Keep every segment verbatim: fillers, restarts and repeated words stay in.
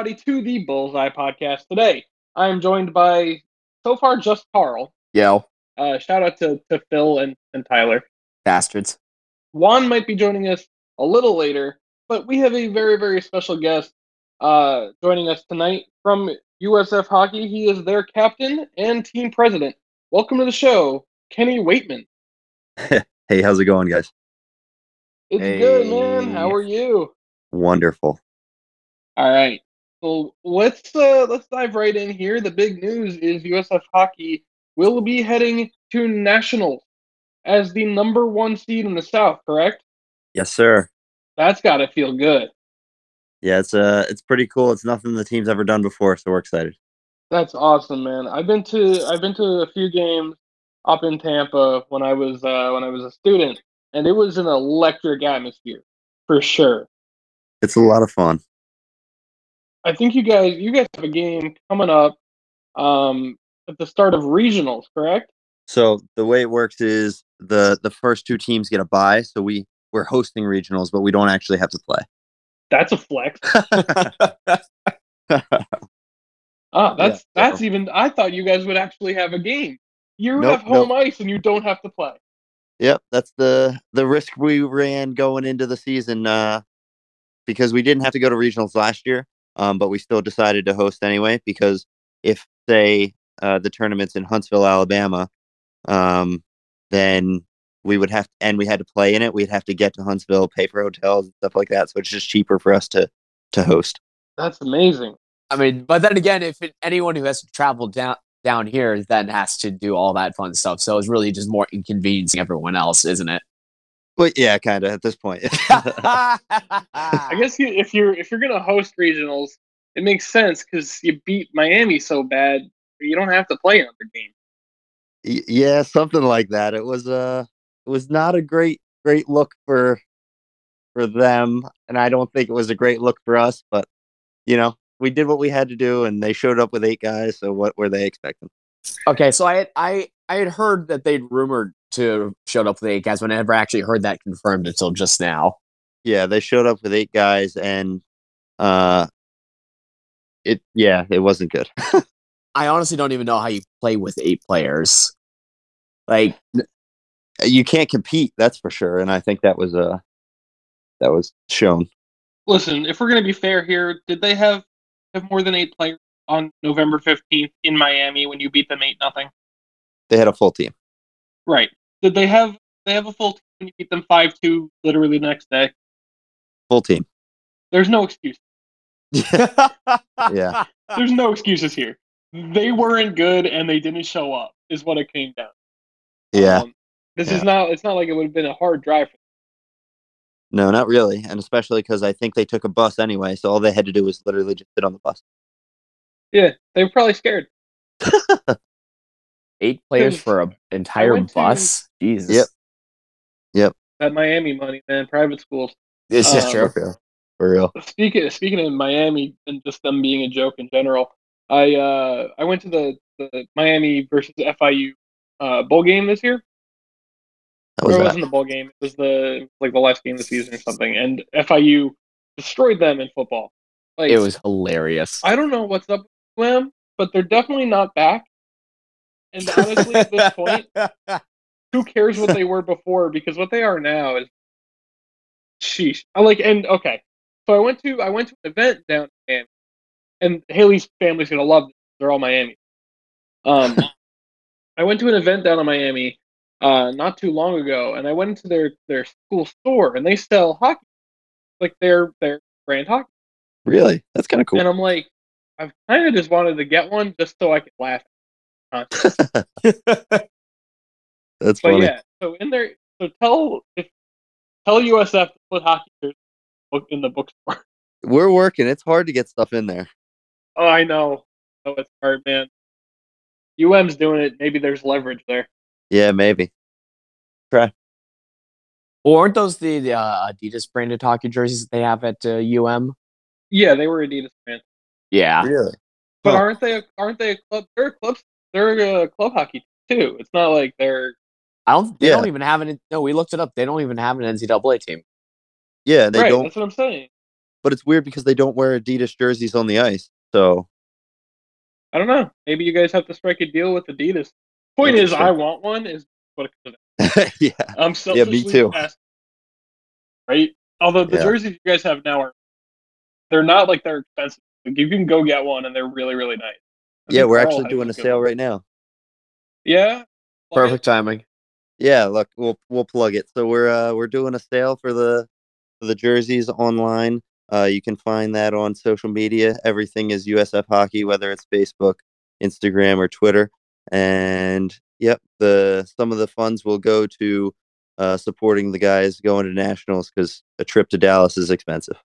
everybody, to the Bullseye Podcast. Today, I am joined by, so far, just Carl. Yo. Uh, shout out to, to Phil and, and Tyler. Bastards. Juan might be joining us a little later, but we have a very, very special guest uh, joining us tonight from U S F Hockey. He is their captain and team president. Welcome to the show, Kenny Waitman. Hey, how's it going, guys? It's Hey. good, man. How are you? Wonderful. All right. So let's uh, let's dive right in here. The big news is U S F Hockey will be heading to nationals as the number one seed in the South. Correct? Yes, sir. That's got to feel good. Yeah, it's uh, it's pretty cool. It's nothing the team's ever done before, so we're excited. That's awesome, man. I've been to I've been to a few games up in Tampa when I was uh, when I was a student, and it was an electric atmosphere for sure. It's a lot of fun. I think you guys you guys have a game coming up um, at the start of regionals, correct? So the way it works is the the first two teams get a bye, so we we're hosting regionals, but we don't actually have to play. That's a flex. Ah, that's Yeah, that's so- even. I thought you guys would actually have a game. You Nope, have home nope. ice and you don't have to play. Yep, that's the the risk we ran going into the season uh, because we didn't have to go to regionals last year, um, but we still decided to host anyway because if, say, uh, the tournament's in Huntsville, Alabama, um, then we would have and we had to play in it. We'd have to get to Huntsville, pay for hotels and stuff like that. So it's just cheaper for us to to host. That's amazing. I mean, but then again, if it, anyone who has to travel down down here then has to do all that fun stuff, so it's really just more inconveniencing everyone else, isn't it? But yeah, kind of at this point. I guess you, if you're if you're gonna host regionals, it makes sense because you beat Miami so bad, you don't have to play another game. Y- yeah, something like that. It was uh it was not a great great look for for them, and I don't think it was a great look for us. But you know, we did what we had to do, and they showed up with eight guys. So what were they expecting? Okay, so I had, I I had heard that they'd rumored to showed up with eight guys, but I never actually heard that confirmed until just now. Yeah, they showed up with eight guys, and uh, it yeah, it wasn't good. I honestly don't even know how you play with eight players. Like, You can't compete, that's for sure, and I think that was uh that was shown. Listen, if we're gonna be fair here, did they have have more than eight players on November fifteenth in Miami when you beat them eight nothing? They had a full team. Right. Did they have they have a full team when you beat them five two literally the next day? Full team. There's no excuse. Yeah. There's no excuses here. They weren't good and they didn't show up, is what it came down. Yeah. Um, this Yeah. is not. It's not like it would have been a hard drive. For No, not really, and especially because I think they took a bus anyway, so all they had to do was literally just sit on the bus. Yeah, they were probably scared. eight players Because for an entire went to- bus. Jesus. Yep. Yep. That Miami money, man. Private schools. This is Um, true. For real. For real. Speaking speaking of Miami and just them being a joke in general, I uh I went to the, the Miami versus F I U uh, bowl game this year. That Or was it that. wasn't the bowl game. It was the like the last game of the season or something. And F I U destroyed them in football. Like It was hilarious. I don't know what's up with them, but they're definitely not back. And honestly, at this point, who cares what they were before? Because what they are now is, sheesh. I like and okay. So I went to I went to an event down in Miami, and Haley's family's gonna love this. They're all Miami. Um, I went to an event down in Miami, uh, not too long ago, and I went into their their school store, and they sell hockey, like their their brand hockey, Really? That's kind of cool. and I'm like, I've kind of just wanted to get one just so I could laugh. At it. That's But funny. yeah, so in there, so tell if tell U S F to put hockey shirts book in the bookstore. We're working. It's hard to get stuff in there. Oh, I know. Oh, it's hard, man. U M's doing it. Maybe there's leverage there. Yeah, maybe. Try. Well, aren't those the, the uh, Adidas branded hockey jerseys that they have at uh, U M? Yeah, they were Adidas fans, Yeah. Really? but Huh. aren't they? Aren't they a club? They're a club. They're a club hockey too. It's not like they're. I don't. They Yeah. don't even have an. No, we looked it up. They don't even have an N C double A team. Yeah, they right. don't. That's what I'm saying. but it's weird because they don't wear Adidas jerseys on the ice. So I don't know. Maybe you guys have to strike a deal with Adidas. Point is, I want one. Is what it comes yeah, I'm selfishly yeah, me too. asking, right? Although the Yeah. jerseys you guys have now are, they're not like they're expensive. Like you can go get one and they're really, really nice. I Yeah, think we're Carl actually has doing a good sale ones. right now. Yeah. Perfect timing. Yeah, look, we'll we'll plug it. So we're uh, we're doing a sale for the for the jerseys online. Uh, you can find that on social media. Everything is U S F Hockey, whether it's Facebook, Instagram, or Twitter. And yep, the some of the funds will go to uh, supporting the guys going to nationals because a trip to Dallas is expensive.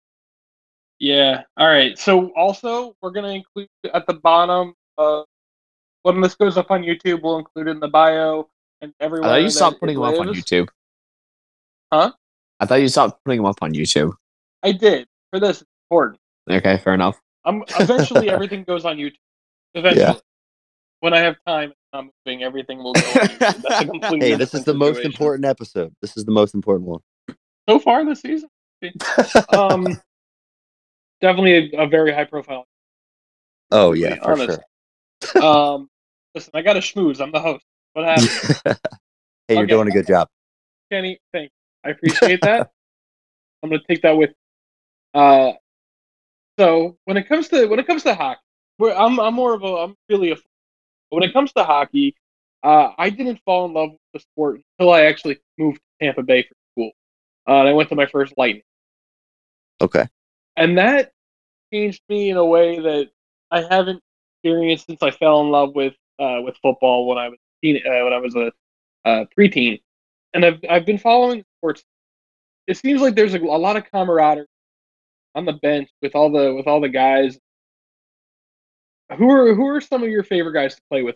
Yeah. All right. So also, we're gonna include at the bottom. Uh, when this goes up on YouTube, we'll include it in the bio and I everywhere thought you that stopped it putting them up on lives. YouTube. Huh? I thought you stopped putting them up on YouTube. I did. For this, it's important. Okay, fair enough. I'm eventually everything goes on YouTube. Eventually, Yeah. when I have time and I'm moving, everything will go on YouTube. That's a completely Hey, this is different the most situation. important episode. This is the most important one. So far this season. Um, definitely a, a very high profile. Oh to yeah, be for honest. sure. Um, listen, I got to schmooze. I'm the host. What happened? Hey, you're Okay. doing a good job. Kenny, thank you. I appreciate that. I'm gonna take that with. Uh, so when it comes to when it comes to hockey, we're, I'm I'm more of a I'm really a. When it comes to hockey, uh, I didn't fall in love with the sport until I actually moved to Tampa Bay for school. Uh, and I went to my first Lightning, Okay. and that changed me in a way that I haven't experienced since I fell in love with uh, with football when I was teen, uh, when I was a uh, preteen, and I've I've been following sports. It seems like there's a, a lot of camaraderie on the bench with all the with all the guys. Who are who are some of your favorite guys to play with?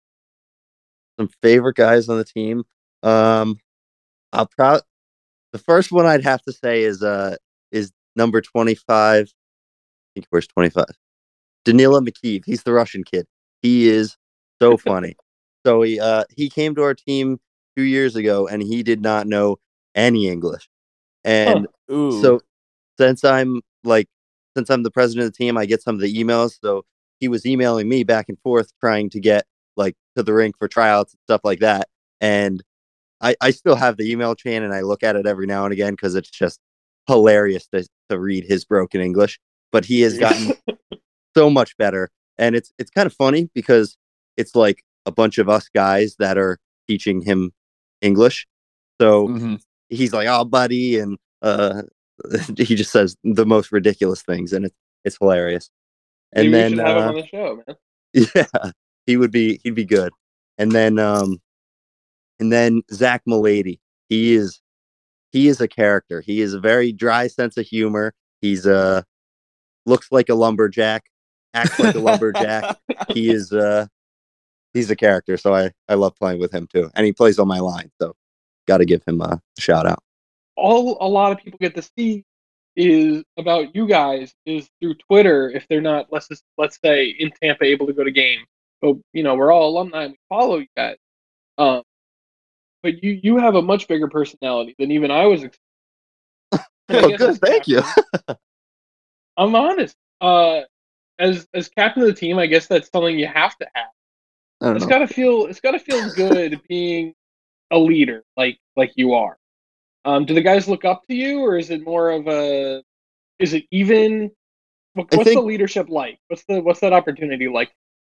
Some favorite guys on the team. Um, I'll probably the first one I'd have to say is uh is number twenty-five. I think where's twenty-five? Danila Mikheyev. He's the Russian kid. He is so funny. so he uh he came to our team two years ago and he did not know any English. And Huh. Ooh. so since I'm like since I'm the president of the team, I get some of the emails. So he was emailing me back and forth trying to get like to the rink for tryouts and stuff like that. And I, I still have the email chain and I look at it every now and again because it's just hilarious to, to read his broken English. But he has gotten so much better. And it's it's kind of funny because it's like a bunch of us guys that are teaching him English. So Mm-hmm. he's like, oh, buddy. And uh, he just says the most ridiculous things. And it's, it's hilarious. And Maybe we then, should have uh, him on the show, man. yeah, he would be, he'd be good. And then, um, and then Zach Milady, he is, he is a character. He is a very dry sense of humor. He's uh looks like a lumberjack, acts like a lumberjack. He is, uh, he's a character. So I, I love playing with him too. And he plays on my line. So got to give him a shout out. All a lot of people get to see is about you guys is through Twitter. If they're not, let's just let's say in Tampa, able to go to games. But you know, we're all alumni and we follow you guys. Um, but you you have a much bigger personality than even I was expecting. And I Oh, guess good. as Thank you. captain, I'm honest. Uh, as as captain of the team, I guess that's something you have to have. I don't It's know. gotta feel it's gotta feel good being a leader like like you are. Um, do the guys look up to you, or is it more of a? Is it even? What- I What's the think, leadership like? What's the what's that opportunity like?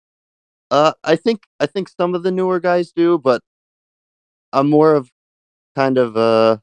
uh, I think, I think some of the newer guys do, but I'm more of kind of, uh,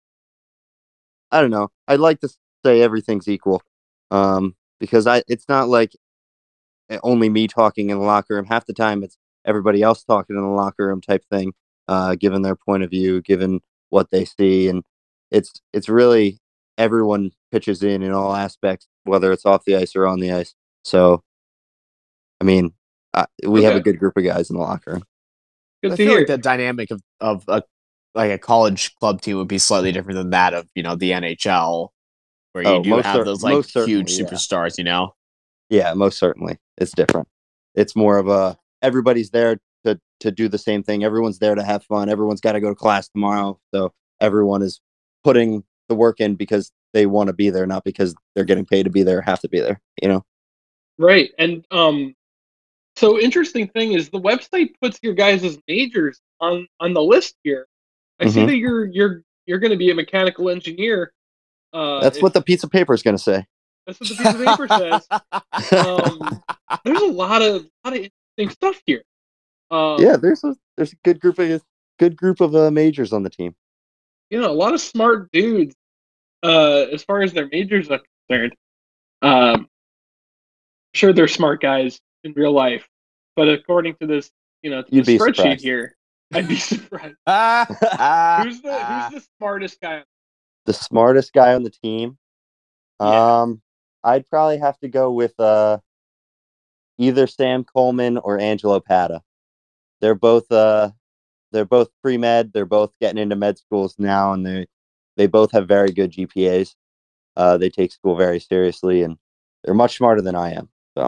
I don't know. I'd like to say everything's equal. Um, because I, it's not like only me talking in the locker room. Half the time it's everybody else talking in the locker room type thing, uh, given their point of view, given what they see. And it's, it's really everyone pitches in in all aspects, whether it's off the ice or on the ice. So, I mean, uh, we have a Okay, good group of guys in the locker room. good I to feel hear. like the dynamic of, of a like a college club team would be slightly different than that of, you know, the N H L, where you Oh, do most have cer- those like most huge certainly, yeah. superstars, you know? Yeah, most certainly. It's different. It's more of a everybody's there to to do the same thing. Everyone's there to have fun. Everyone's got to go to class tomorrow. So everyone is putting the work in because they want to be there, not because they're getting paid to be there or have to be there, you know? Right. And um, so interesting thing is the website puts your guys' majors on, on the list here. I see Mhm. that you're you're you're going to be a mechanical engineer. Uh, That's if- what the piece of paper is going to say. that's what the piece of paper says. Um, there's a lot of lot of interesting stuff here. Um, Yeah, there's a there's a good group of good group of uh, majors on the team. you know, a lot of smart dudes. Uh, as far as their majors are concerned, um, sure they're smart guys in real life, but according to this, you know, to You'd the be spreadsheet surprised. here, I'd be surprised. Who's the who's the smartest guy? The smartest guy on the team. Yeah. Um, I'd probably have to go with uh, either Sam Coleman or Angelo Pata. They're both uh, they're both pre med. They're both getting into med schools now, and they they both have very good G P As. Uh, they take school very seriously, and they're much smarter than I am. So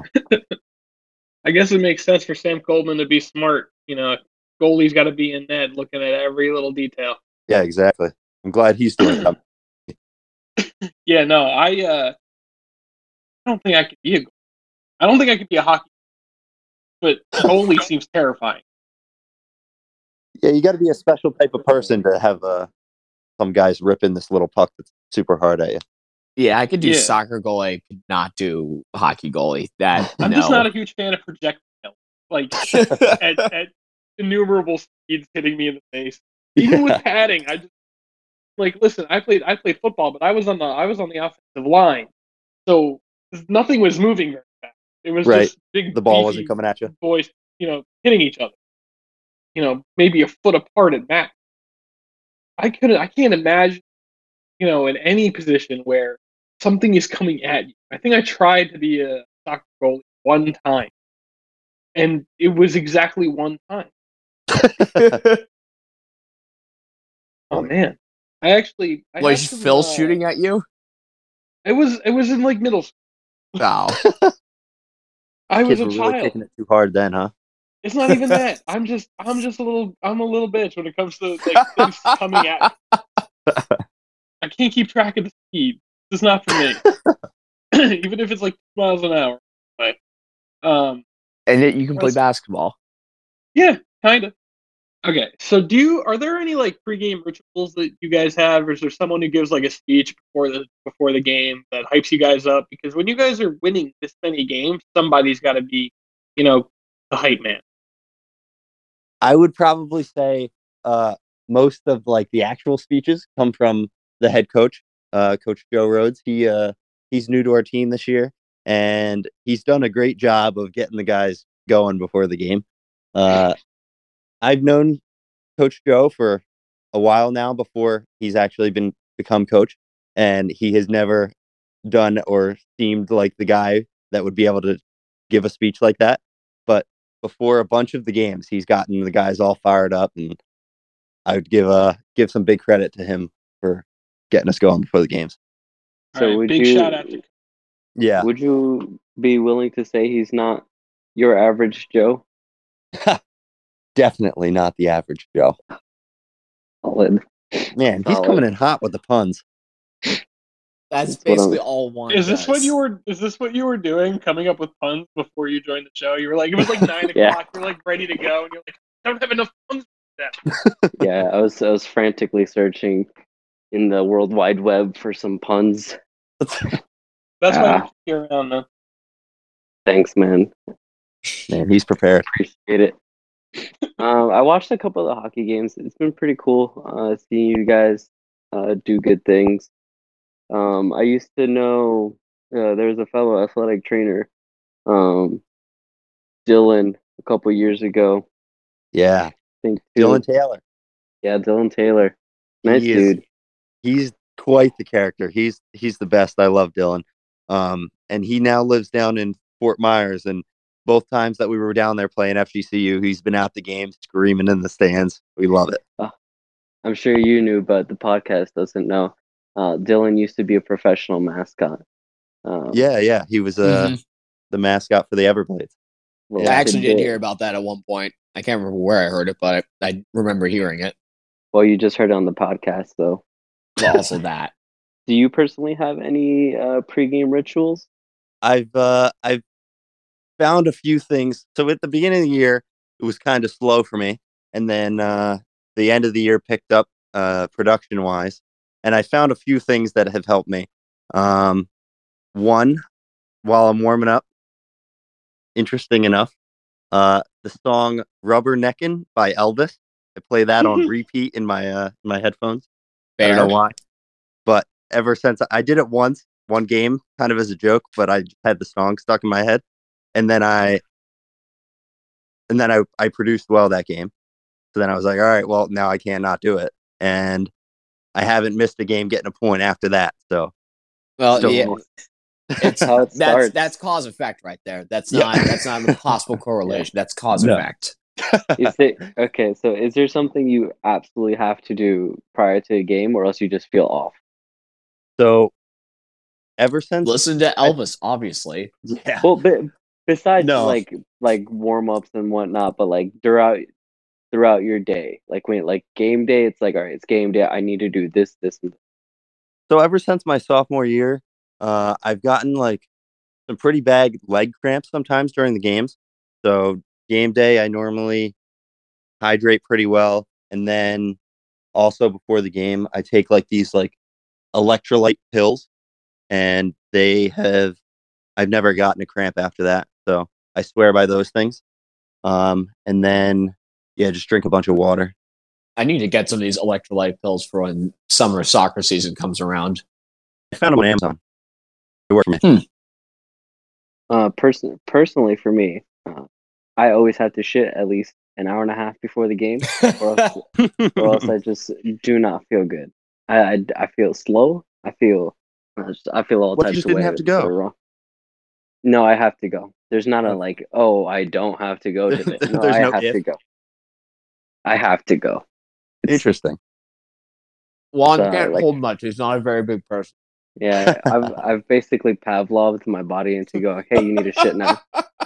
I guess it makes sense for Sam Coleman to be smart. You know, goalie's got to be in net, looking at every little detail. yeah, exactly. I'm glad he's doing it. Yeah, no, I uh, I don't think I could be a. I don't think I could be a hockey, but goalie seems terrifying. Yeah, you got to be a special type of person to have uh, some guys ripping this little puck that's super hard at you. Yeah, I could do Yeah. soccer goalie. I could not do hockey goalie. That I'm no. just not a huge fan of projectiles, like at, at innumerable speeds hitting me in the face. Even with padding, I just like listen. I played I played football, but I was on the I was on the offensive line, so nothing was moving very fast. It was Right. just big. The ball beefy wasn't coming at you. boys, you know, hitting each other. You know, maybe a foot apart at max. I couldn't. I can't imagine. You know, in any position where something is coming at you. I think I tried to be a soccer goalie one time, and it was exactly one time. Oh man, I actually. I Was had some, Phil uh, shooting at you? It was. It was in like middle school. No. I was Kids a were really child. kicking it too hard then, huh? It's not even that. I'm just. I'm just a little. I'm a little bitch when it comes to like things coming at me. I can't keep track of the speed. This is not for me. Even if it's like two miles an hour. But, um. And yet you can play That's- basketball. Yeah, kind of. Okay, so do you are there any like pregame rituals that you guys have, or is there someone who gives like a speech before the before the game that hypes you guys up? Because when you guys are winning this many games, somebody's got to be, you know, the hype man. I would probably say uh, most of like the actual speeches come from the head coach, uh, Coach Joe Rhodes. He uh, he's new to our team this year, and he's done a great job of getting the guys going before the game. Uh, I've known Coach Joe for a while now before he's actually been become coach, and he has never done or seemed like the guy that would be able to give a speech like that. But before a bunch of the games, he's gotten the guys all fired up, and I would give uh give some big credit to him for getting us going before the games. So All right, would big you shout out to Yeah, would you be willing to say he's not your average Joe? definitely not the average Joe. Solid. Man, he's Solid. coming in hot with the puns. That's That's what basically I'm- all one. Is this does. what you were? Is this what you were doing? Coming up with puns before you joined the show? You were like, it was like nine Yeah. o'clock. You're like ready to go, and you're like, I don't have enough puns. Yeah, I was I was frantically searching in the World Wide Web for some puns. That's why Ah. you're around, man. Thanks, man. Man, he's prepared. Appreciate it. um, I watched a couple of the hockey games. It's been pretty cool uh, seeing you guys uh, do good things. Um, I used to know uh, there was a fellow athletic trainer, um, Dylan, a couple years ago. Yeah, I think too. Dylan Taylor. Yeah, Dylan Taylor. Nice He is- dude. He's quite the character. He's he's the best. I love Dylan. Um, and he now lives down in Fort Myers. And both times that we were down there playing F G C U, he's been at the game screaming in the stands. We love it. I'm sure you knew, but the podcast doesn't know. Uh, Dylan used to be a professional mascot. Um, Yeah, yeah. He was uh, Mhm. the mascot for the Everblades. little I actually did tidbit. hear about that at one point. I can't remember where I heard it, but I, I remember hearing it. Well, you just heard it on the podcast, though. Well, also that. do you personally have any uh, pregame rituals? I've uh, I've found a few things. So at the beginning of the year, it was kind of slow for me, and then uh, the end of the year picked up uh, production wise, and I found a few things that have helped me. Um, one, while I'm warming up, interesting enough, uh, the song "Rubberneckin" by Elvis. I play that on repeat in my uh, in my headphones. I don't know Fair. why, but ever since I did it once, one game, kind of as a joke, but I just had the song stuck in my head, and then I and then I I produced well that game. So then I was like, all right, well now I can't not do it, and I haven't missed a game getting a point after that. So Well, still, yeah, Nice. it's How it that's starts. that's cause effect right there. That's Yeah. not that's not a possible correlation. That's cause No. effect. Is it okay? So, is there something you absolutely have to do prior to a game, or else you just feel off? so ever since Listen to Elvis, obviously. yeah, Well, but besides No. like like warm ups and whatnot, but like throughout throughout your day, like when like game day, it's like all right, it's game day. I need to do this, this, and this. so ever since my sophomore year, uh, I've gotten like some pretty bad leg cramps sometimes during the games. So game day, I normally hydrate pretty well, and then also before the game, I take like these like electrolyte pills, and they have I've never gotten a cramp after that. So I swear by those things. Um, and then yeah, just drink a bunch of water. I need to get some of these electrolyte pills for when summer soccer season comes around. I found them on Amazon. They work for me. Uh, person personally for me, uh, I always have to shit at least an hour and a half before the game, or else, or else I just do not feel good. I I, I feel slow. I feel I just- I feel all What, you types just of didn't ways. have to go? that are wrong. No, I have to go. There's not a Oh. like, oh, I don't have to go today. No, There's I no have if. to go. I have to go. It's, Interesting. Juan uh, can't like- hold much. He's not a very big person. yeah, I've I've basically Pavloved my body into going, hey, you need to shit now.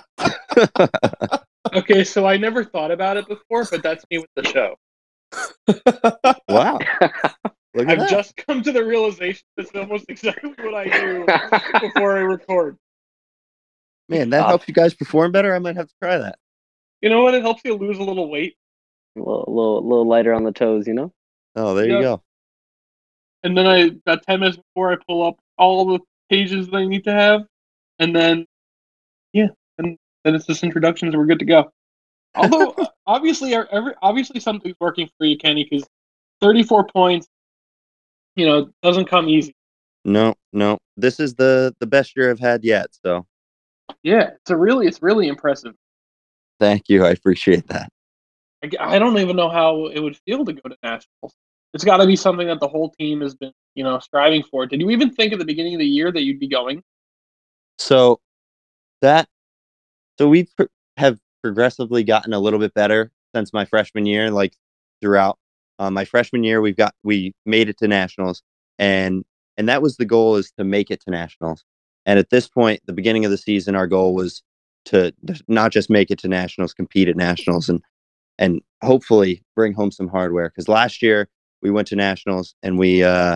Okay, so I never thought about it before, but that's me with the show. Wow. Look at I've that. just come to the realization that's almost exactly what I do before I record. Man, that Uh, helps you guys perform better. I might have to try that. You know what? It helps you lose a little weight. a little, little, little lighter on the toes, you know. Oh, there you Yeah. go. And then I got ten minutes before I pull up all the pages that I need to have, and then yeah, and then it's just introductions and we're good to go. Although uh, obviously, our, every obviously something's working for you, Kenny, because thirty-four points, you know, doesn't come easy. No, no. This is the the best year I've had yet. So Yeah, it's a really, it's really impressive. thank you. I appreciate that. I, g- I don't even know how it would feel to go to nationals. It's got to be something that the whole team has been, you know, striving for. Did you even think at the beginning of the year that you'd be going? So that so we pr- have progressively gotten a little bit better since my freshman year. Like throughout um, my freshman year, we've got we made it to nationals, and and that was the goal, is to make it to nationals. And at this point, the beginning of the season, our goal was to not just make it to nationals, compete at nationals, and and hopefully bring home some hardware. Because last year we went to nationals and we uh,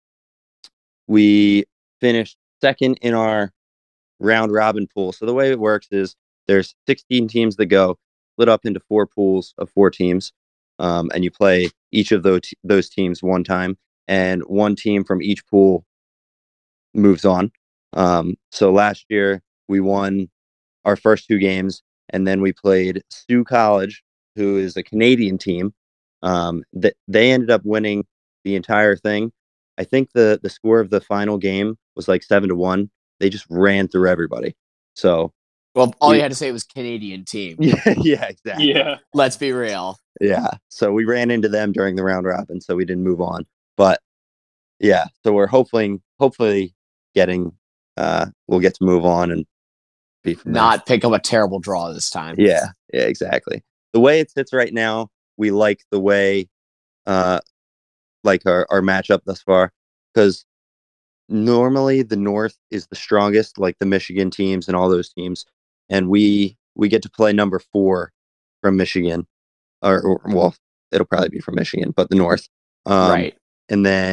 we finished second in our round robin pool. So the way it works is there's sixteen teams that go, split up into four pools of four teams, um, and you play each of those those teams one time, and one team from each pool moves on. Um, so last year we won our first two games, and then we played Sioux College, who is a Canadian team. Um, that they ended up winning the entire thing. I think the the score of the final game was like seven to one. They just ran through everybody. So Well, all We- you had to say was Canadian team. yeah, yeah, exactly. Yeah. Let's be real. Yeah. So we ran into them during the round robin, so we didn't move on. But yeah, so we're hoping hopefully getting uh we'll get to move on and be from there. Not pick up a terrible draw this time. Yeah, yeah, exactly. The way it sits right now, we like the way uh like our, our matchup thus far, because normally the North is the strongest, like the Michigan teams and all those teams, and we we get to play number four from Michigan, or, or well, it'll probably be from Michigan, but the North, um, Right. and then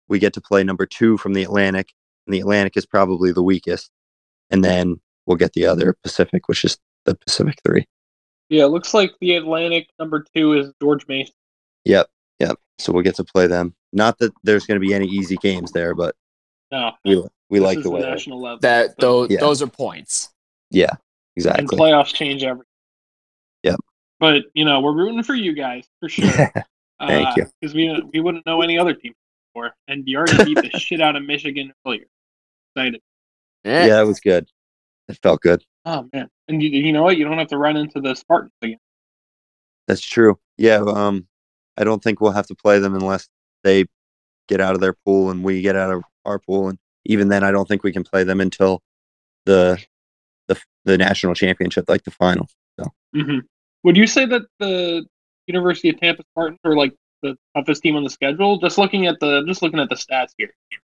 we get to play number two from the Atlantic, and the Atlantic is probably the weakest. And then we'll get the other Pacific, which is the Pacific three. Yeah, it looks like the Atlantic number two is George Mason. Yep, yep. So we'll get to play them. Not that there's going to be any easy games there, but no, we we this like is the the way national level. That So- those Yeah. those are points. Yeah, and exactly. playoffs change everything. Yep. But you know, we're rooting for you guys for sure. Thank you. Because we we wouldn't know any other team before, and you already beat the shit out of Michigan earlier. Excited. Eh, Yeah, it was good. It felt good. Oh man! And you, you know what? You don't have to run into the Spartans again. That's true. Yeah, um, I don't think we'll have to play them unless they get out of their pool and we get out of our pool. And even then, I don't think we can play them until the the the national championship, like the final. So Mm-hmm. Would you say that the University of Tampa Spartans are like the toughest team on the schedule? Just looking at the just looking at the stats here.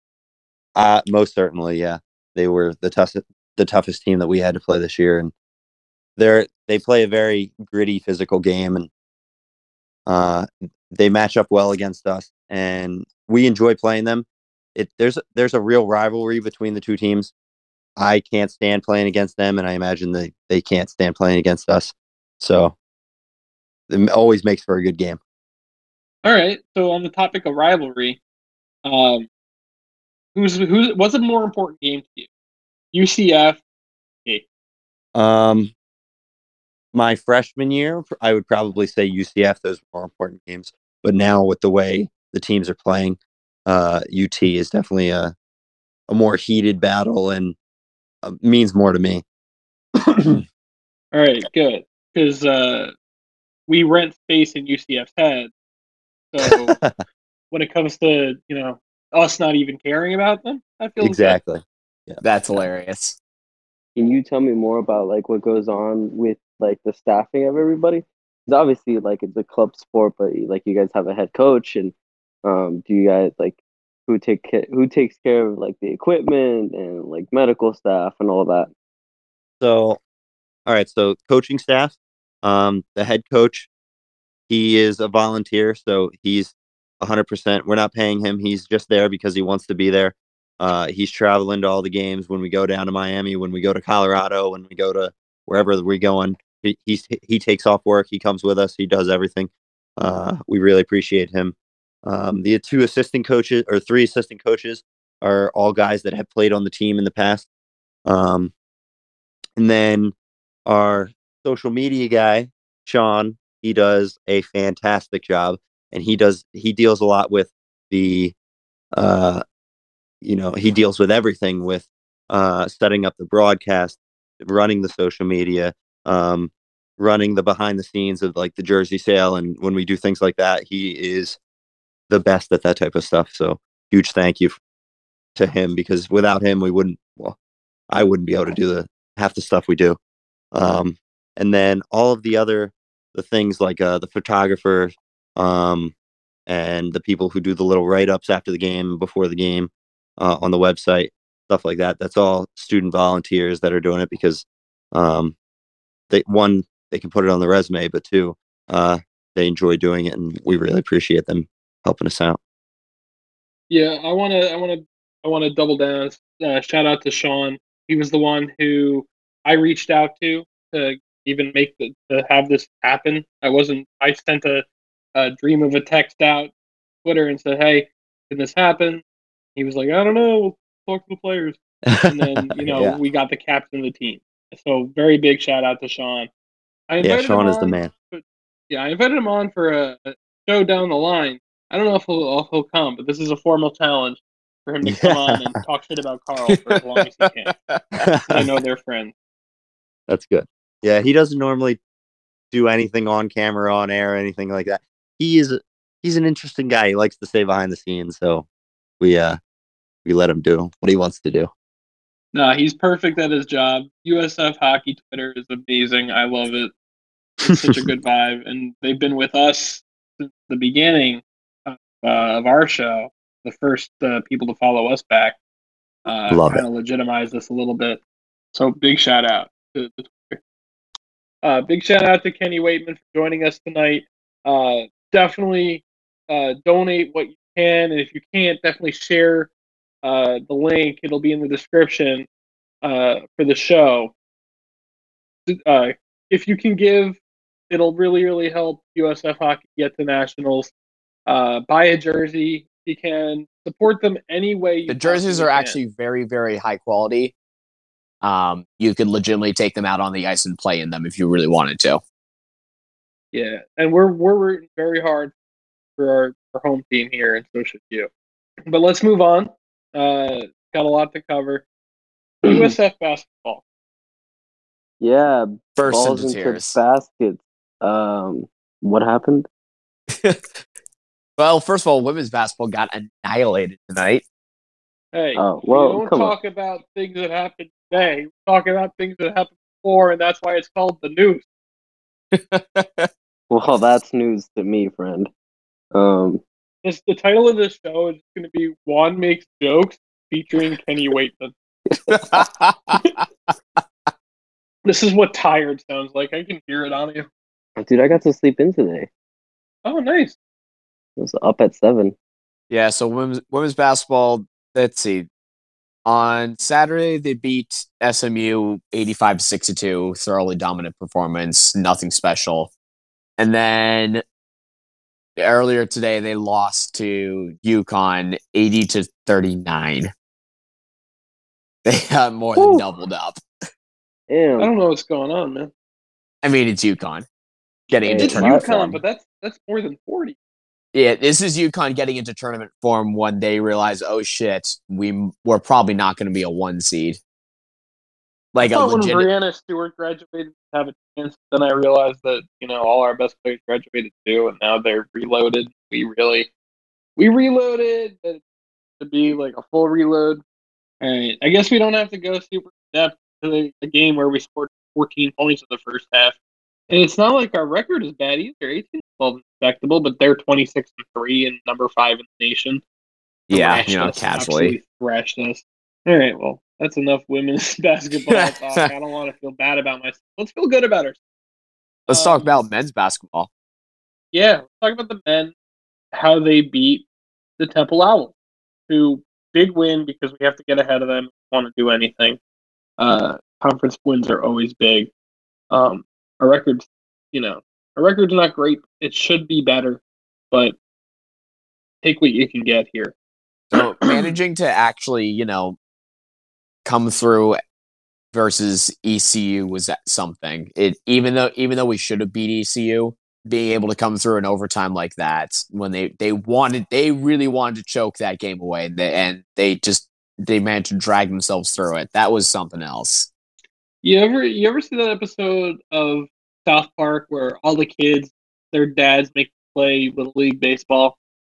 uh, most certainly, yeah, they were the toughest the toughest team that we had to play this year, and they're they play a very gritty physical game, and uh, they match up well against us, and we enjoy playing them. It there's there's a real rivalry between the two teams. I can't stand playing against them, and I imagine they, they can't stand playing against us. So it always makes for a good game. All right. So on the topic of rivalry, um, who's who's what's a more important game to you? U C F. Hey. Um, my freshman year, I would probably say U C F. Those were more important games. But now with the way the teams are playing, uh, U T is definitely a a more heated battle and uh, means more to me. All right, good. Because uh, we rent space in U C F's head. So when it comes to, you know, us not even caring about them, I feel Exactly. Yeah. that's hilarious. Can you tell me more about like what goes on with like the staffing of everybody? Because obviously, like it's a club sport, but like you guys have a head coach, and um, do you guys like who take ca- who takes care of like the equipment and like medical staff and all that? So, all right. So, coaching staff, um, the head coach, he is a volunteer, so he's one hundred percent. We're not paying him. He's just there because he wants to be there. Uh, he's traveling to all the games when we go down to Miami, when we go to Colorado, when we go to wherever we're going. He he's, he takes off work. He comes with us. He does everything. Uh, we really appreciate him. Um, the two assistant coaches or three assistant coaches are all guys that have played on the team in the past. Um, and then our social media guy, Sean, he does a fantastic job, and he does he deals a lot with the uh you know he deals with everything with uh setting up the broadcast, running the social media, um running the behind the scenes of like the jersey sale, and when we do things like that, he is the best at that type of stuff. So huge thank you to him, because without him we wouldn't well I wouldn't be able to do the half the stuff we do. Um and then all of the other the things like uh, the photographer, um, and the people who do the little write-ups after the game, before the game, uh, on the website, stuff like that. That's all student volunteers that are doing it because, um, they one they can put it on the resume, but two, uh, they enjoy doing it, and we really appreciate them helping us out. Yeah, I want to, I want to, I want to double down. Uh, shout out to Sean. He was the one who I reached out to to even make the to have this happen. I wasn't. I sent a, a dream of a text out Twitter and said, "Hey, can this happen?" He was like, "I don't know. We'll talk to the players." And then you know yeah, we got the captain of the team. So very big shout out to Sean. I yeah, invited him Sean is the on. man. but- Yeah, I invited him on for a, a show down the line. I don't know if he'll, if he'll come, but this is a formal challenge for him to come on and talk shit about Carl for as long as he can. 'Cause I know they're friends. That's good. Yeah, he doesn't normally do anything on camera, on air, anything like that. He is he's an interesting guy. He likes to stay behind the scenes, so we uh we let him do what he wants to do. No, he's perfect at his job. U S F hockey Twitter is amazing. I love it. It's such a good vibe, and they've been with us since the beginning of, uh, of our show. The first uh, people to follow us back, uh, Love kind of legitimized us a little bit. So big shout out to the Twitter. Uh, big shout out to Kenny Waitman for joining us tonight. Uh, definitely uh, donate what you can, and if you can't, definitely share uh, the link. It'll be in the description uh, for the show. Uh, if you can give, it'll really, really help U S F Hockey get to nationals. Uh, buy a jersey if you can. Support them any way you The jerseys are possibly can. actually very, very high quality. Um, you could legitimately take them out on the ice and play in them if you really wanted to. Yeah, and we're we're rooting very hard for our, our home team here, and so should you. But let's move on. Uh, got a lot to cover. U S F basketball. Yeah, Burst balls into into tears. baskets. Um, what happened? Well, first of all, women's basketball got annihilated tonight. Hey, Oh, well, we don't come on. talk about things that happened today. We talk about things that happened before, and that's why it's called the news. Well, that's news to me, friend. Um, This, the title of this show is going to be Juan Makes Jokes featuring Kenny Waitman. This is what tired sounds like. I can hear it on you. dude, I got to sleep in today. Oh, nice. I was up at seven. Yeah, so women's women's basketball, let's see. On Saturday, they beat S M U eighty-five to sixty-two, thoroughly dominant performance, nothing special. And then earlier today, they lost to UConn eighty to thirty-nine. They got more than Whew. doubled up. I Damn. don't know what's going on, man. I mean, it's UConn getting Hey, into It's tournament UConn, form. but that's that's more than forty. Yeah, this is UConn getting into tournament form when they realize, oh shit, we we're probably not going to be a one seed. Like I a thought legit. when Brianna Stewart graduated, to have a chance. Then I realized that you know all our best players graduated too, and now they're reloaded. We really, we reloaded but to be like a full reload. All right, I guess we don't have to go super depth to the, the game where we scored fourteen points in the first half, and it's not like our record is bad either. eighteen twelve is respectable, but they're twenty-six and three and number five in the nation. Yeah, Thrashed you know, us, casually. absolutely thrashed us. All right, well, that's enough women's basketball talk. I don't want to feel bad about myself. Let's feel good about ourselves. Let's talk Um, about men's basketball. Yeah, let's talk about the men, how they beat the Temple Owls, who big win because we have to get ahead of them. Want to do anything? Uh, conference wins are always big. Um, our record's, you know, our record's not great. It should be better, but take what you can get here. So managing to actually, you know, come through versus E C U was something. It even though even though we should have beat E C U, being able to come through in overtime like that when they they wanted they really wanted to choke that game away, and they, and they just they managed to drag themselves through it. That was something else. You ever you ever see that episode of South Park where all the kids, their dads make them play Little League baseball?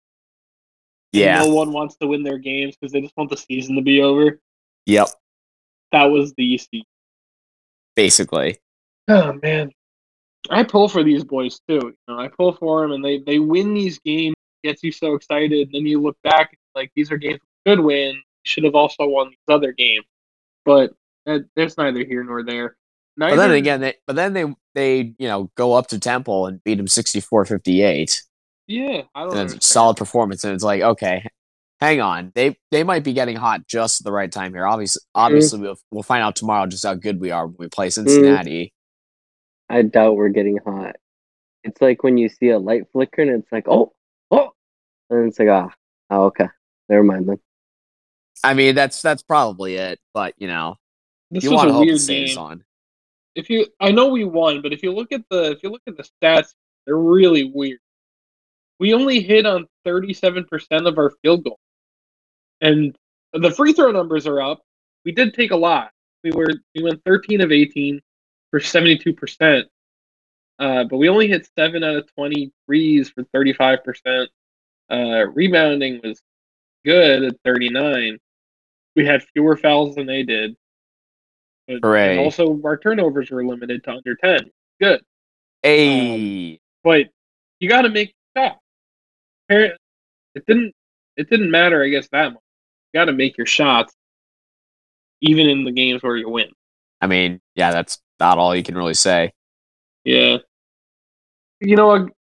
And Yeah. no one wants to win their games because they just want the season to be over. Yep. That was the E C U. Basically. Oh man, I pull for these boys too. You know, I pull for them, and they they win these games. Gets you so excited. And then you look back, and like these are games we could win. We should have also won these other games, but uh, there's neither here nor there. Neither, But then again, they but then they they you know go up to Temple and beat them sixty-four fifty-eight. yeah, I don't And it's a understand. solid performance, and it's like, okay, hang on, they they might be getting hot just at the right time here. Obviously, obviously, we'll we'll find out tomorrow just how good we are when we play Cincinnati. I doubt we're getting hot. It's like when you see a light flicker and it's like, oh, oh, and it's like, ah, oh, okay, never mind then. I mean, that's that's probably it. But you know, This you was want a to hope it weird stays game. on. If you, I know we won, but if you look at the if you look at the stats, they're really weird. We only hit on thirty-seven percent of our field goals, and the free throw numbers are up. We did take a lot. We were we went thirteen of eighteen for seventy-two percent, uh, but we only hit seven out of twenty threes for thirty-five percent. Uh, rebounding was good at thirty-nine. We had fewer fouls than they did, but Hooray. and also our turnovers were limited to under ten. Good. Hey, Um, but you got to make shots. It didn't. It didn't matter, I guess, that much. You got to make your shots, even in the games where you win. I mean, yeah, that's not all you can really say. Yeah. You know,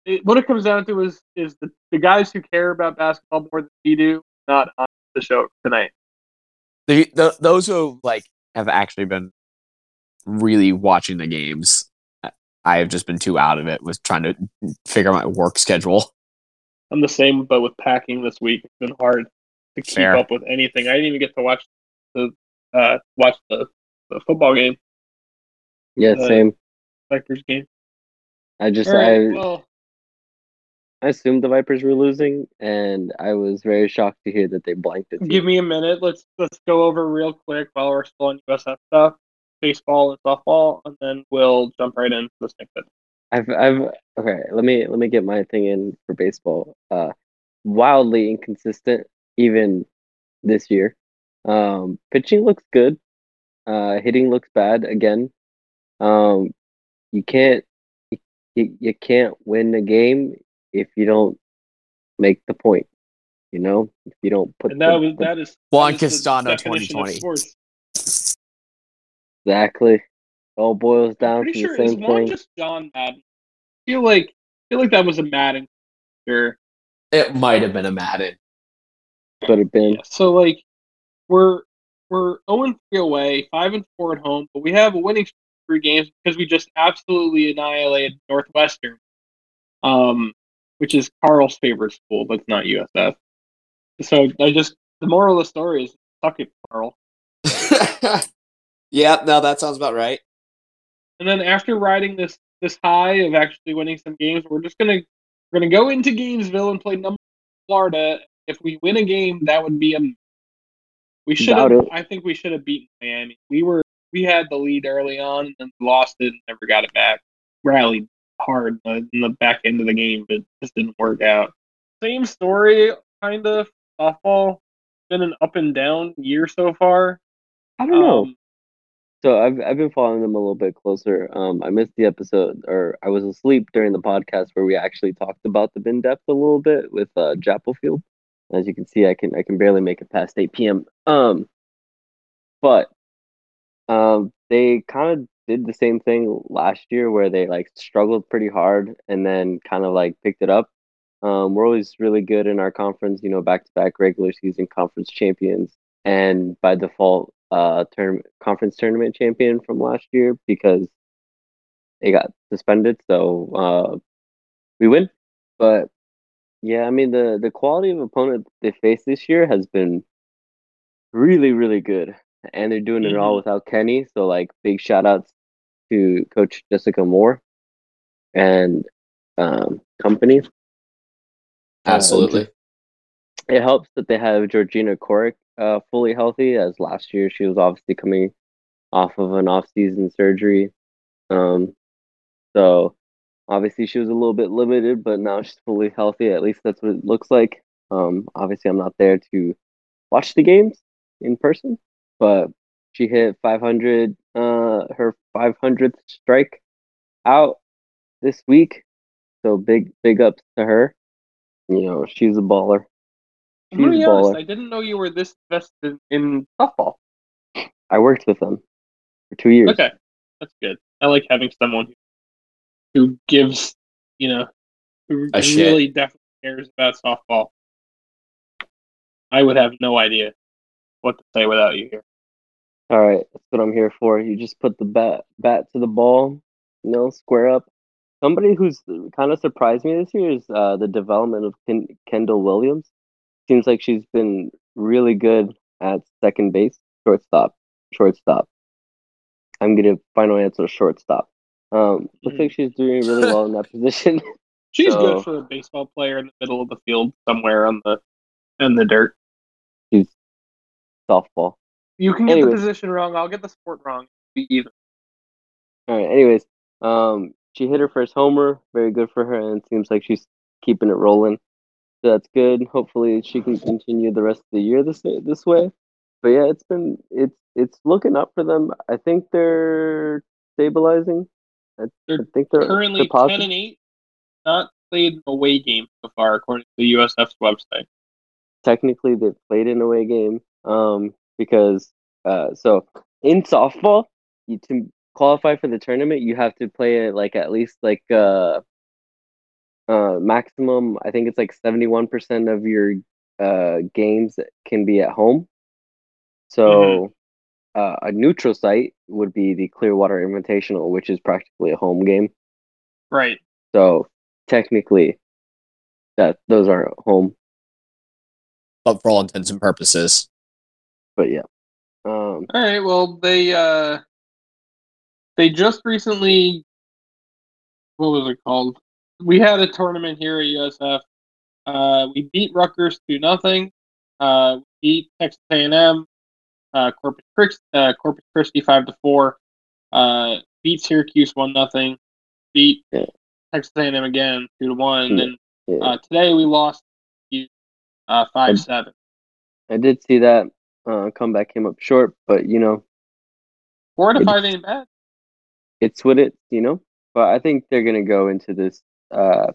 it, what it comes down to is is the, the guys who care about basketball more than we do not on the show tonight. The, the those who like have actually been really watching the games. I have just been too out of it with trying to figure out my work schedule. I'm the same, but with packing this week, it's been hard to keep Fair. up with anything. I didn't even get to watch the uh, watch the, the football game. Yeah, the same. Vipers game. I just All right, I well, I assumed the Vipers were losing, and I was very shocked to hear that they blanked the team. give me a minute. Let's let's go over real quick while we're still on U S F stuff, baseball and softball, and then we'll jump right into the snippet. I've I've okay. Let me let me get my thing in for baseball. Uh, wildly inconsistent even this year. Um, pitching looks good. Uh, hitting looks bad again. Um, you can't you, you can't win a game if you don't make the point. You know, if you don't put And that the, was the that is Juan that is the Castano definition of twenty twenty. sports. exactly all boils I'm down pretty to sure the is same Juan thing. just John Madden. I feel like I feel like that was a Madden. Sure. It might have been a Madden. Could have been. Yeah. So like we're we're zero and three away, five and four at home, but we have a winning streak of three games because we just absolutely annihilated Northwestern, um, which is Carl's favorite school, but it's not U S F. So I just the moral of the story is suck it, Carl. Yeah, no, that sounds about right. And then after riding this this high of actually winning some games, we're just gonna we're gonna go into Gainesville and play number Florida. If we win a game, that would be a we should have. Doubt it. I think we should have beaten Miami. We were we had the lead early on and then lost it and never got it back. Rallied hard in the back end of the game, but just didn't work out. Same story, kind of. Softball been an up and down year so far. I don't know. Um, So I've I've been following them a little bit closer. Um, I missed the episode, or I was asleep during the podcast where we actually talked about the bin depth a little bit with uh, Jappelfield. As you can see, I can I can barely make it past eight p m. Um, but um, they kind of did the same thing last year where they like struggled pretty hard and then kind of like picked it up. Um, we're always really good in our conference, you know, back to back regular season conference champions, and by default, uh, term conference tournament champion from last year because they got suspended. So uh, we win. But yeah, I mean the the quality of opponent they face this year has been really really good, and they're doing it all Mhm. without Kenny. So like big shout outs to Coach Jessica Moore and um, company. Absolutely. Uh, it helps that they have Georgina Korick uh, fully healthy, as last year she was obviously coming off of an off-season surgery. Um, so obviously she was a little bit limited, but now she's fully healthy. At least that's what it looks like. Um, obviously I'm not there to watch the games in person, but she hit five hundred, uh, her five hundredth strike out this week. So big, big ups to her. You know, she's a baller. I'm gonna She's a be honest. baller. I didn't know you were this invested in softball. I worked with them for two years. Okay, that's good. I like having someone who gives, you know, who A shit. really definitely cares about softball. I would have no idea what to say without you here. All right, that's what I'm here for. You just put the bat bat to the ball, you know, square up. Somebody who's kind of surprised me this year is uh, the development of Ken- Kendall Williams. Seems like she's been really good at second base, shortstop, shortstop. I'm gonna final answer shortstop. Um, looks like she's doing really well in that position. She's So- good for a baseball player in the middle of the field somewhere on the in the dirt. She's softball. You can get Anyway. the position wrong. I'll get the sport wrong. Be even. All right. Anyways, um, she hit her first homer. Very good for her, and it seems like she's keeping it rolling. So that's good. Hopefully, she can continue the rest of the year this this way. But yeah, it's been it's it's looking up for them. I think they're stabilizing. I, I They're think they're Currently they're positive. ten and eight. Not played an away game so far, according to the U S F's website. Technically, they've played an away game. Um, because uh, so in softball, you to qualify for the tournament, you have to play it like at least like uh uh, maximum. I think it's like seventy-one percent of your uh, games can be at home. So uh, a neutral site would be the Clearwater Invitational, which is practically a home game. Right. So technically, that those are home. But for all intents and purposes. But yeah. Um, All right. Well, they uh, they just recently, what was it called? We had a tournament here at U S F. Uh, we beat Rutgers two nothing. Uh, we beat Texas A and M. Uh, Corpus Christi, uh, Corpus Christi five to four. Uh, beat Syracuse one nothing. Beat yeah. Texas A and M again two to one. And then yeah. uh, today we lost uh, five seven. I did see that uh, comeback came up short, but you know, Four to It's- five ain't bad. it's what it you know. But I think they're gonna go into this uh,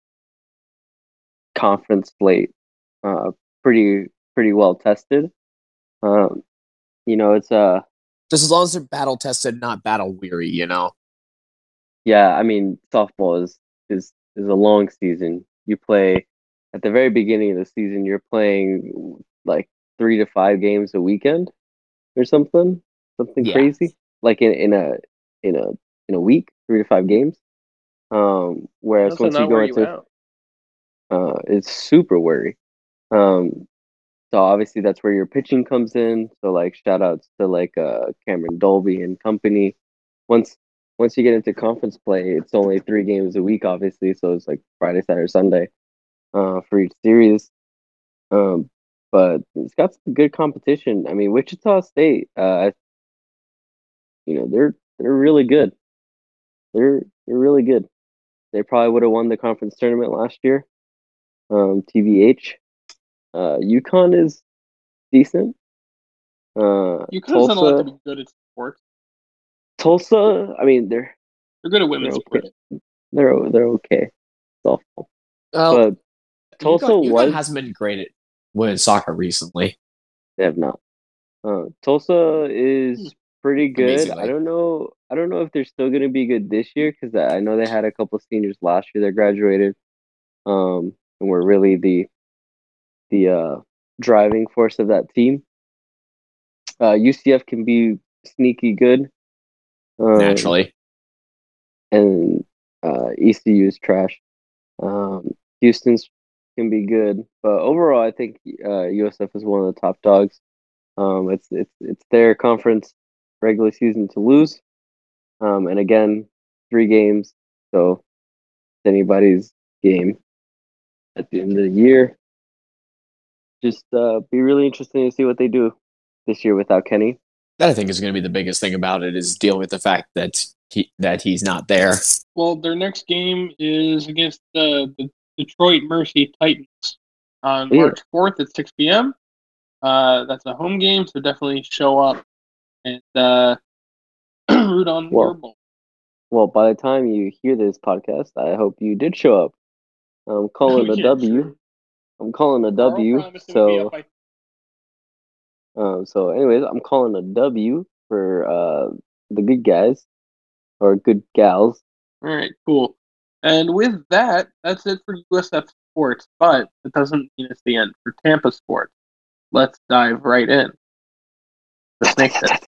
conference slate uh, pretty pretty well tested. Um, you know, it's uh Just as long as they're battle tested, not battle weary, you know. yeah. I mean, softball is is is a long season. You play at the very beginning of the season. You're playing like three to five games a weekend or something, something Yeah. crazy. Like in, in a in a in a week, three to five games. Um, whereas Also once you not go where you into out. uh, it's super worry. Um, so obviously that's where your pitching comes in. So like shout outs to like uh Cameron Dolby and company. Once once you get into conference play, it's only three games a week, obviously. So it's like Friday, Saturday, Sunday, uh, for each series. Um, but it's got some good competition. I mean, Wichita State, uh, you know, they're they're really good. They're they're really good. They probably would have won the conference tournament last year. Um, T B H. Uh, UConn is decent. Uh, You could have done a lot to Tulsa, be good at sports. Tulsa. I mean, they're They're good at they're women's okay. sports. They're o- they're okay. Softball, Well, but Tulsa UConn, UConn was hasn't been great at women's soccer recently. they have not. Uh, Tulsa Hmm. is pretty good. Amazingly. I don't know. I don't know if they're still going to be good this year because I know they had a couple seniors last year that graduated, um, and were really the the uh, driving force of that team. Uh, U C F can be sneaky good, um, Naturally. and uh, E C U is trash. Um, Houston's can be good, but overall, I think uh, U S F is one of the top dogs. Um, it's it's it's their conference regular season to lose, um, and again, three games, so it's anybody's game at the end of the year. Just uh, be really interesting to see what they do this year without Kenny. That I think is going to be the biggest thing about it is dealing with the fact that he that he's not there. Well, their next game is against the, the Detroit Mercy Titans on Yeah. March fourth at six p.m. Uh, that's a home game, so definitely show up and uh, root on Well, your ball. Well, by the time you hear this podcast, I hope you did show up. I'm calling a Yeah, W. true. I'm calling a Carl W. promised it would be up So, by um, so anyways, I'm calling a W for uh the good guys or good gals. All right, cool. And with that, that's it for U S F sports, but it doesn't mean it's the end for Tampa sports. Let's dive right in. The snake pit.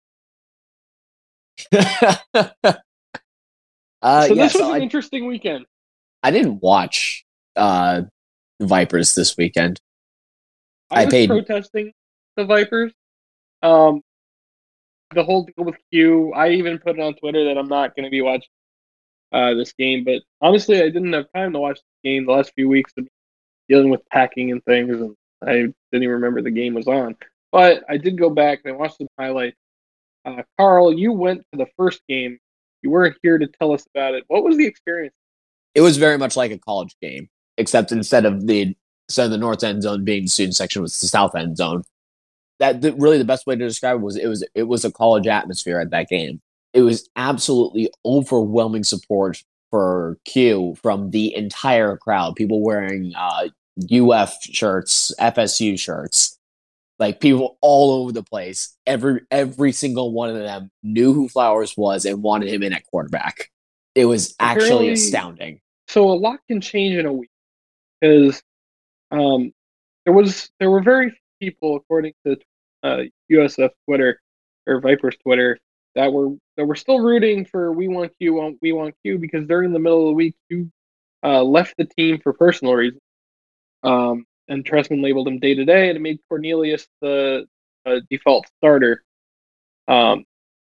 uh, so yeah, this was so an I, interesting weekend. I didn't watch uh, Vipers this weekend. I, I was paid- protesting the Vipers. Um, the whole deal with Q. I even put it on Twitter that I'm not going to be watching uh, this game, but honestly, I didn't have time to watch the game the last few weeks of dealing with packing and things, and I didn't even remember the game was on. But I did go back and I watched some highlights. Uh, Carl, you went to the first game. You weren't here to tell us about it. What was the experience? It was very much like a college game, except instead of the instead of the north end zone being the student section, was the south end zone. That the, really the best way to describe it was it was it was a college atmosphere at that game. It was absolutely overwhelming support for Q from the entire crowd. People wearing uh, U F shirts, F S U shirts, like people all over the place. Every every single one of them knew who Flowers was and wanted him in at quarterback. It was actually Apparently- astounding. so a lot can change in a week because um, there was there were very few people, according to uh, U S F Twitter or Vipers Twitter, that were that were still rooting for we want Q, we want Q because during the middle of the week Q uh, left the team for personal reasons. Um, and Trestman labeled him day to day, and it made Cornelius the uh, default starter. Um,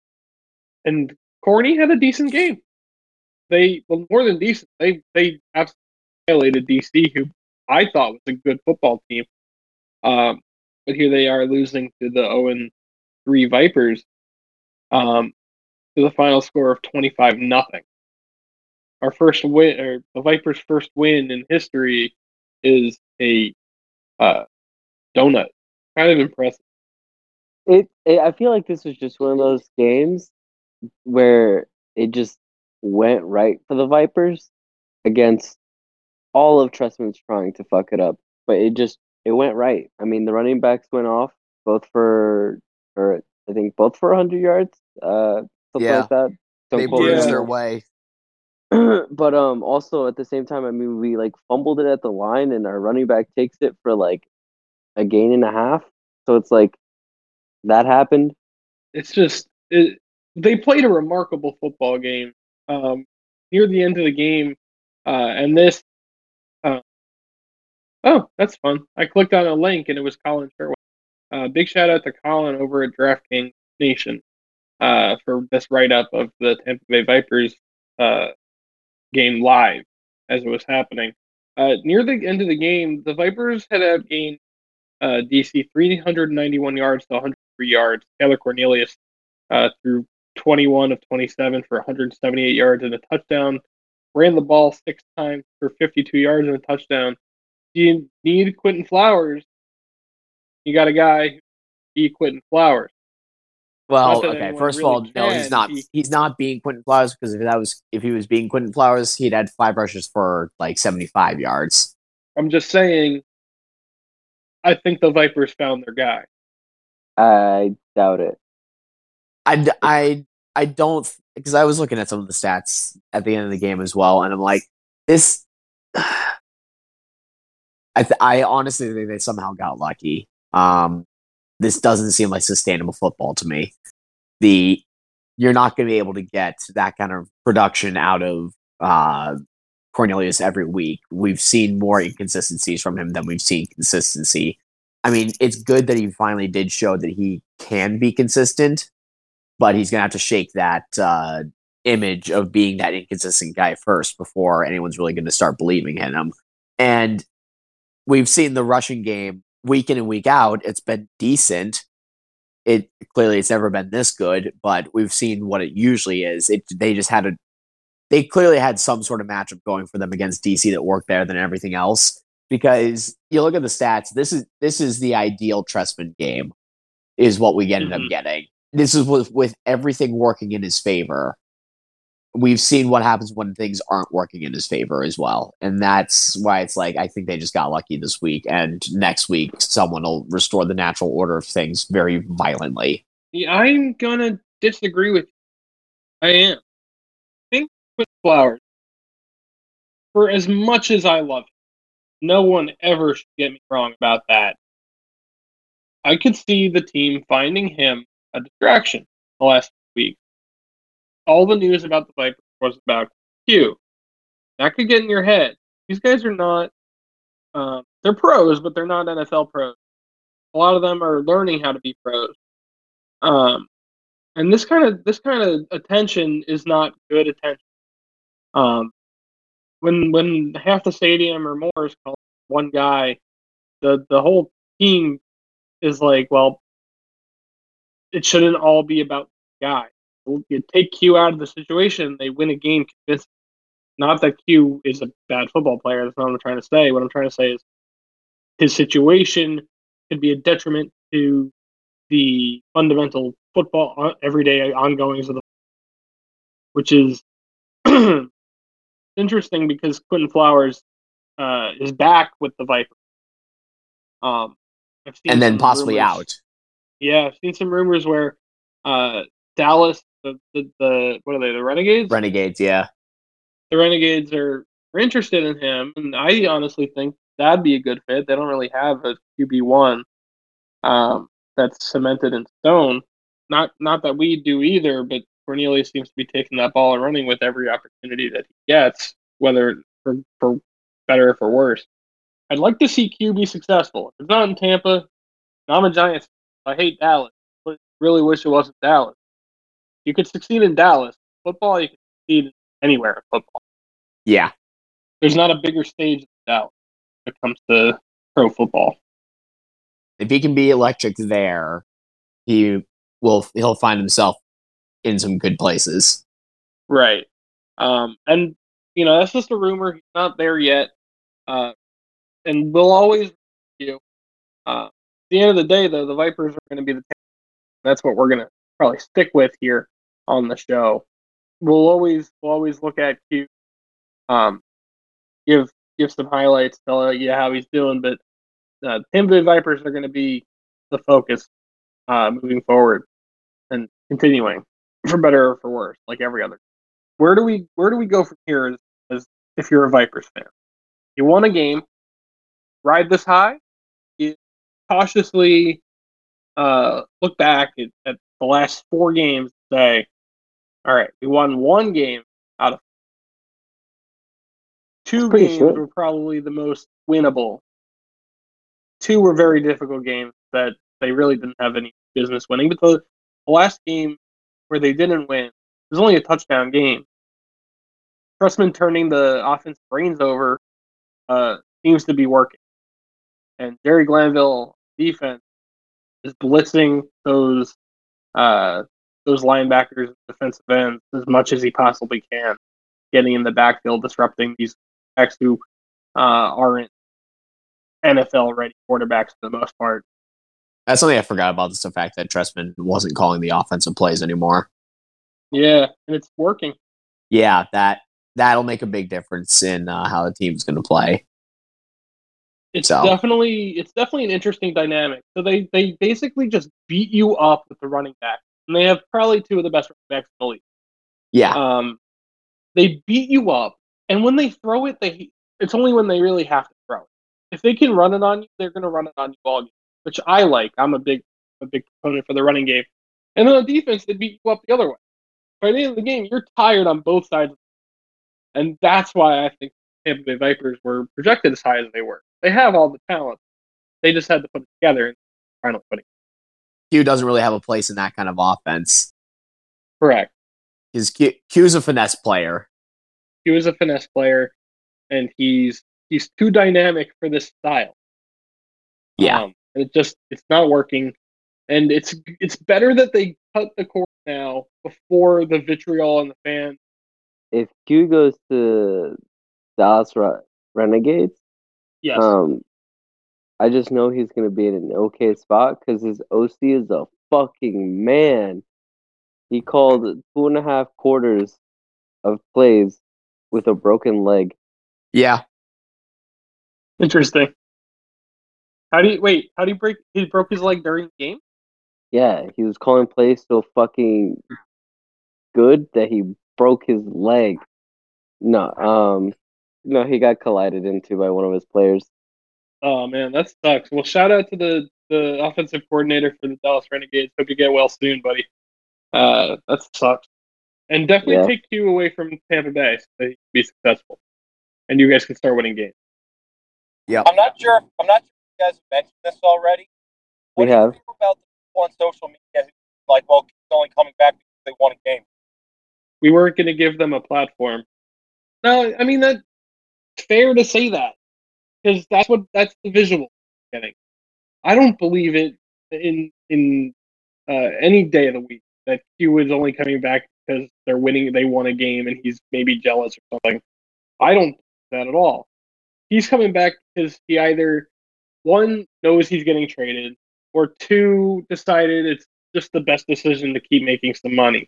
and Corny had a decent game. They well, more than decent. They they absolutely violated D C, who I thought was a good football team. Um, but here they are losing to the zero and three Vipers. Um, to the final score of twenty-five nothing. Our first win, or the Vipers' first win in history, is a uh, donut. Kind of impressive. It, it. I feel like this was just one of those games where it just went right for the Vipers against all of Trestman's trying to fuck it up, but it just it went right. I mean, the running backs went off both for, or I think both for one hundred yards, uh, something Yeah. like that. Don't They quote me bruised on their that. way. But um, also at the same time, I mean, we like fumbled it at the line, and our running back takes it for like a gain and a half. So it's like that happened. It's just it, they played a remarkable football game. Um, near the end of the game, uh, and this. Uh, oh, that's fun! I clicked on a link and it was Colin Sherwood. Uh, big shout out to Colin over at DraftKings Nation uh, for this write up of the Tampa Bay Vipers uh, game live as it was happening. Uh, near the end of the game, the Vipers had outgained uh, D C three hundred ninety-one yards to one hundred three yards. Taylor Cornelius uh, threw twenty-one of twenty-seven for one hundred seventy-eight yards and a touchdown. Ran the ball six times for fifty-two yards and a touchdown. Do you need Quentin Flowers? You got a guy, E. Quentin Flowers. Not Well, that okay. anyone First of really all, no, he's can. not. He, He's not being Quentin Flowers because if that was if he was being Quentin Flowers, he'd had five rushes for like seventy-five yards. I'm just saying. I think the Vipers found their guy. I doubt it. I, I, I don't because I was looking at some of the stats at the end of the game as well, and I'm like, this. I th- I honestly think they somehow got lucky. Um, this doesn't seem like sustainable football to me. The you're not going to be able to get that kind of production out of uh, Cornelius every week. We've seen more inconsistencies from him than we've seen consistency. I mean, it's good that he finally did show that he can be consistent, but he's going to have to shake that uh, image of being that inconsistent guy first before anyone's really going to start believing in him. And we've seen the rushing game week in and week out. It's been decent. It clearly it's never been this good, but we've seen what it usually is. It they just had a they clearly had some sort of matchup going for them against D C that worked better than everything else. Because you look at the stats, this is this is the ideal Trestman game, is what we ended Mhm. up getting. This is with with everything working in his favor. We've seen what happens when things aren't working in his favor as well. And that's why it's like, I think they just got lucky this week. And next week, someone will restore the natural order of things very violently. Yeah, I'm gonna disagree with you. I am. I think Quentin Flowers, for as much as I love him, no one ever should get me wrong about that. I could see the team finding him a distraction the last week. All the news about the Vipers was about Q. That could get in your head. These guys are not, uh, they're pros, but they're not N F L pros. A lot of them are learning how to be pros. Um, and this kind of this kind of attention is not good attention. Um, when when half the stadium or more is calling one guy, the the whole team is like, well, it shouldn't all be about the guy. You take Q out of the situation, they win a game convincingly. Not that Q is a bad football player. That's not what I'm trying to say. What I'm trying to say is his situation could be a detriment to the fundamental football, everyday ongoings of the, which is interesting because Quentin Flowers uh, is back with the Vipers. Um, I've seen And then some possibly rumors, out. Yeah, I've seen some rumors where uh, Dallas, the, the the what are they, the Renegades? Renegades, yeah. The Renegades are are interested in him, and I honestly think that'd be a good fit. They don't really have a Q B one um, that's cemented in stone. Not not that we do either, but Cornelius seems to be taking that ball and running with every opportunity that he gets, whether for, for better or for worse. I'd like to see Q be successful. If it's not in Tampa, I'm a Giants fan. I hate Dallas, but really wish it wasn't Dallas. You could succeed in Dallas. Football, you can succeed anywhere in football. Yeah. There's not a bigger stage than Dallas when it comes to pro football. If he can be electric there, he will he'll find himself in some good places. Right. Um, and, you know, that's just a rumor. He's not there yet. Uh, and we'll always you. Uh, at the end of the day, though, the Vipers are going to be the team. That's what we're going to probably stick with here on the show. We'll always we'll always look at Q, um, give give some highlights, tell you how he's doing, but uh, Tampa Bay Vipers are going to be the focus uh, moving forward and continuing, for better or for worse, like every other. Where do we where do we go from here? As, as if you're a Vipers fan, you won a game, ride this high. You cautiously uh, look back at, at the last four games and say, all right, we won one game out of two games good. were probably the most winnable. Two were very difficult games that they really didn't have any business winning. But the, the last game where they didn't win, it was only a touchdown game. Trustman turning the offense brains over uh, seems to be working. And Jerry Glanville defense is blitzing those uh, those linebackers and defensive ends as much as he possibly can, getting in the backfield, disrupting these backs who uh, aren't N F L-ready quarterbacks for the most part. That's something I forgot about, is the fact that Trestman wasn't calling the offensive plays anymore. Yeah, and it's working. Yeah, that, that'll make a big difference in uh, how the team's going to play. It's So. definitely it's definitely an interesting dynamic. So they, they basically just beat you up with the running back. And they have probably two of the best running backs in the league. Yeah. Um, they beat you up, and when they throw it, they it's only when they really have to throw it. If they can run it on you, they're going to run it on you all game, which I like. I'm a big a big proponent for the running game. And then on defense, they beat you up the other way. By the end of the game, you're tired on both sides. And that's why I think Tampa Bay Vipers were projected as high as they were. They have all the talent. They just had to put it together and finally put it. Q doesn't really have a place in that kind of offense. Correct. His Q, Q's a finesse player. Q is a finesse player, and he's he's too dynamic for this style. Yeah. Um, it just it's not working, and it's it's better that they cut the cord now before the vitriol and the fans. If Q goes to Dallas Renegades, yes, um, I just know he's going to be in an okay spot because his O C is a fucking man. He called two and a half quarters of plays with a broken leg. Yeah. Interesting. How do you wait? How do you break? He broke his leg during the game. Yeah, he was calling plays so fucking good that he broke his leg. No, um, no, he got collided into by one of his players. Oh man, that sucks. Well, shout out to the the offensive coordinator for the Dallas Renegades. Hope you get well soon, buddy. Uh, that sucks. And definitely Yeah. take Q away from Tampa Bay so they can be successful, and you guys can start winning games. Yeah. I'm not sure. If, I'm not sure if you guys have mentioned this already. What We do you have. think about the people on social media who like, well, Q's only coming back because they won a game? We weren't going to give them a platform. No, I mean that's fair to say that because that's what that's the visual I'm getting. I don't believe it in in uh, any day of the week that Q is only coming back because they're winning. They won a game and he's maybe jealous or something. I don't believe that at all. He's coming back because he either one knows he's getting traded, or two decided it's just the best decision to keep making some money.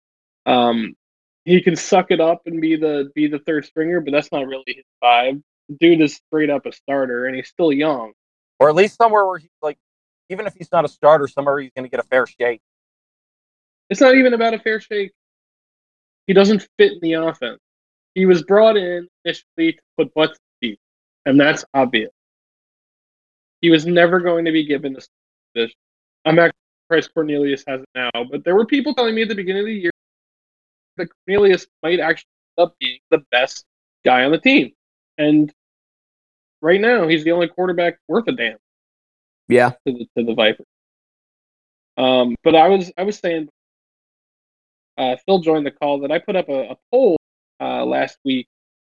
Um, he can suck it up and be the be the third stringer, but that's not really his vibe. The dude is straight up a starter, and he's still young. Or at least somewhere where he's like, even if he's not a starter, somewhere he's going to get a fair shake. It's not even about a fair shake. He doesn't fit in the offense. he was brought in initially to put butts in seats, and that's obvious. He was never going to be given this position. I'm actually surprised Cornelius has it now, but there were people telling me at the beginning of the year that Cornelius might actually end up being the best guy on the team. And right now, he's the only quarterback worth a damn Yeah. to the to the Vipers. Um, but I was I was saying, uh, Phil joined the call that I put up a, a poll uh, last week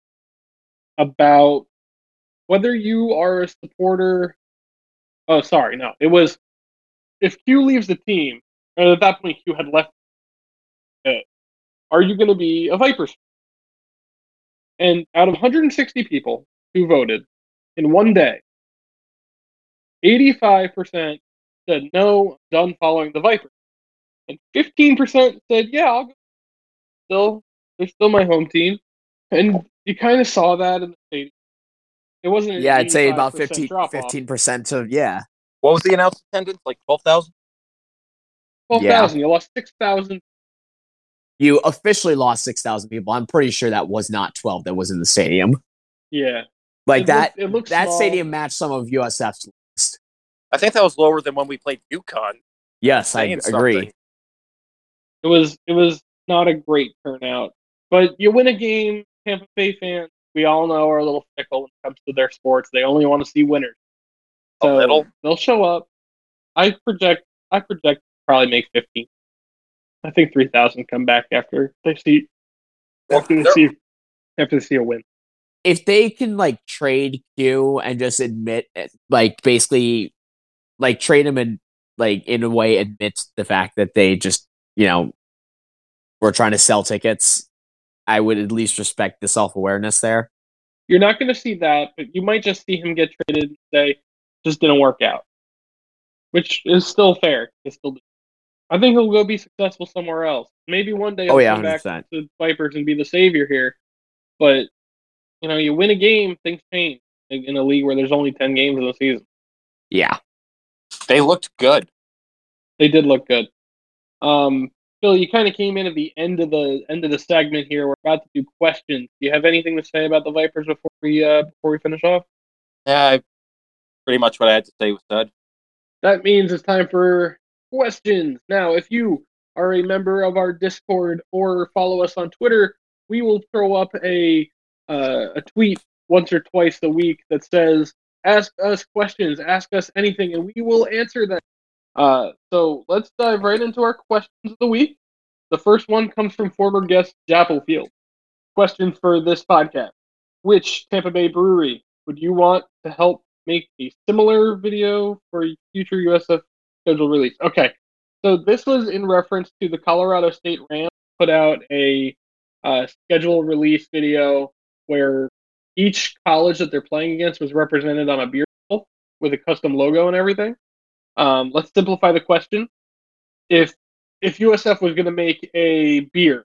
about whether you are a supporter. Oh, sorry, no, it was if Q leaves the team, and at that point Q had left. Uh, are you going to be a Vipers? And out of one hundred sixty people who voted in one day, eighty-five percent said no, I'm done following the Vipers, and fifteen percent said yeah, I'll go. Still, they're still my home team, and you kind of saw that in the stadium. It wasn't an Yeah, I'd say about eighty-five percent drop off. fifteen percent of, yeah. What was the announced attendance? Like twelve thousand? twelve thousand. You lost six thousand. You officially lost six thousand people. I'm pretty sure that was not twelve that was in the stadium. Yeah. Like It that, looked- it looked that small. stadium matched some of U S F's list. I think that was lower than when we played UConn. Yes, I Saying agree. something. It was it was not a great turnout, but you win a game. Tampa Bay fans, we all know, are a little fickle when it comes to their sports. They only want to see winners. A So little? they'll show up. I project. I project probably make fifteen. I think three thousand come back after they see after they see after they see a win. If they can like trade Q and just admit, like basically, like trade him and like in a way admit the fact that they just you know were trying to sell tickets, I would at least respect the self awareness there. You're not going to see that, but you might just see him get traded and say, just didn't work out, which is still fair. It's still, I think he'll go be successful somewhere else. Maybe one day he'll Oh, yeah, come back one hundred percent. to Vipers and be the savior here. But, you know, you win a game, things change in in a league where there's only ten games in the season. Yeah. They looked good. They did look good. Um, Phil, you kind of came in at the end of the end of the segment here. We're about to do questions. Do you have anything to say about the Vipers before we uh, before we finish off? Yeah, pretty much what I had to say was said. That means it's time for questions. Now, if you are a member of our Discord or follow us on Twitter, we will throw up a uh, a tweet once or twice a week that says, ask us questions, ask us anything, and we will answer them. Uh, so let's dive right into our questions of the week. The first one comes from former guest Jappelfield. Question for this podcast. Which Tampa Bay brewery would you want to help make a similar video for future U S F schedule release? Okay, so this was in reference to the Colorado State Rams put out a uh, schedule release video where each college that they're playing against was represented on a beer bottle with a custom logo and everything. Um, let's simplify the question. If if U S F was going to make a beer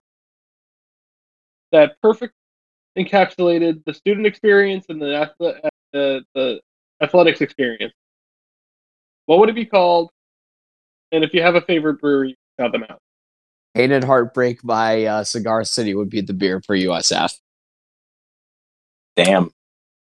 that perfect encapsulated the student experience and the, athle- the the athletics experience, what would it be called? And if you have a favorite brewery, shout them out. Hated Heartbreak by uh, Cigar City would be the beer for U S F. Damn.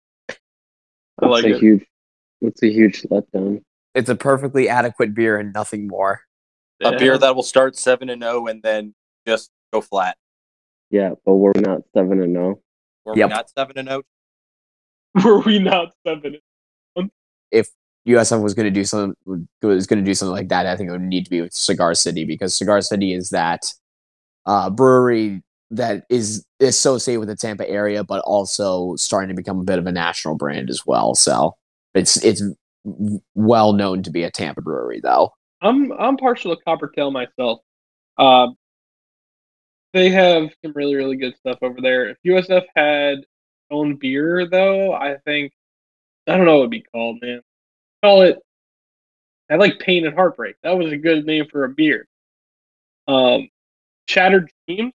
I like That's a it. huge. That's a huge letdown. It's a perfectly adequate beer and nothing more. A beer that will start seven and zero and then just go flat. Yeah, but we're not seven and zero. Were Yep. we not seven and zero? Were we not seven? If U S F was going to do something, was going to do something like that, I think it would need to be with Cigar City, because Cigar City is that uh, brewery that is associated with the Tampa area, but also starting to become a bit of a national brand as well. So it's it's well known to be a Tampa brewery, though. I'm I'm partial to Coppertail myself. Uh, they have some really really good stuff over there. If U S F had own beer, though, I think I don't know what it'd be called, man. Call it. I like Pain and Heartbreak. That was a good name for a beer. Um, Shattered Dreams,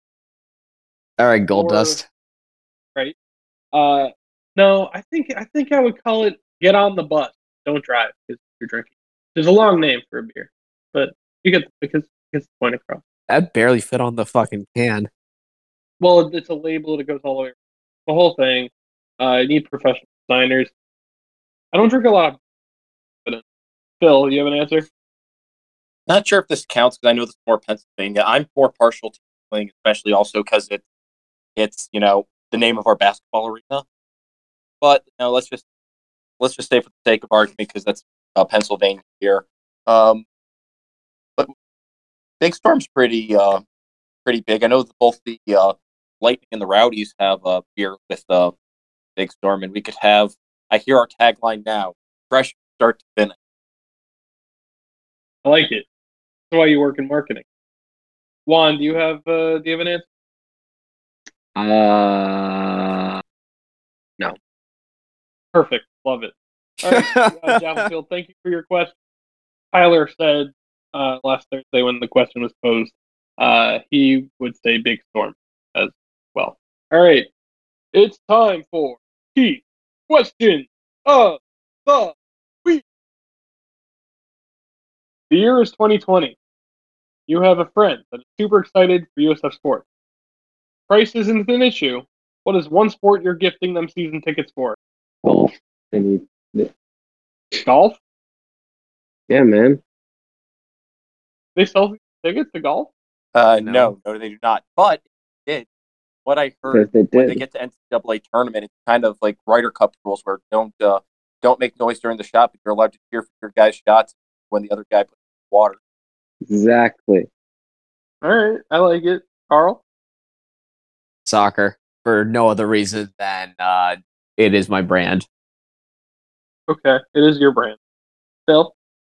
All right, Gold Or- Dust. right? Uh, no, I think I think I would call it Get on the Bus, Don't Drive, because you're drinking. There's a long name for a beer, but you get because gets the point across. That barely fit on the fucking can. Well, it's a label that goes all the way around. The whole thing. Uh, you need professional designers. I don't drink a lot of. But Phil, you have an answer? Not sure if this counts because I know this is more Pennsylvania. I'm more partial to Wing, especially also because it, it's you know the name of our basketball arena. But you know, let's just let's just say for the sake of argument because that's uh, Pennsylvania here. Um, but Big Storm's pretty uh, pretty big. I know that both the uh, Lightning and the Rowdies have a uh, beer with uh, Big Storm, and we could have. I hear our tagline now: fresh start to finish. I like it. That's why you work in marketing. Juan, do you have uh, do you have an answer? Uh, no. Perfect. Love it. All right, uh, Javelfield, thank you for your question. Tyler said uh, last Thursday when the question was posed, uh, he would say Big Storm as well. All right, it's time for key question of the week. The year is twenty twenty. You have a friend that is super excited for U S F Sports. Price isn't an issue. What is one sport you're gifting them season tickets for? Golf. And you, Golf? yeah, man. They sell tickets to golf? Uh, No. no. no, they do not. But it did. What I heard Because they when they did. get to N C double A tournament, it's kind of like Ryder Cup rules where don't uh, don't make noise during the shot, but you're allowed to cheer for your guy's shots when the other guy puts in the water. Exactly. All right, I like it. Carl? Soccer for no other reason than uh, it is my brand. Okay, it is your brand. Phil?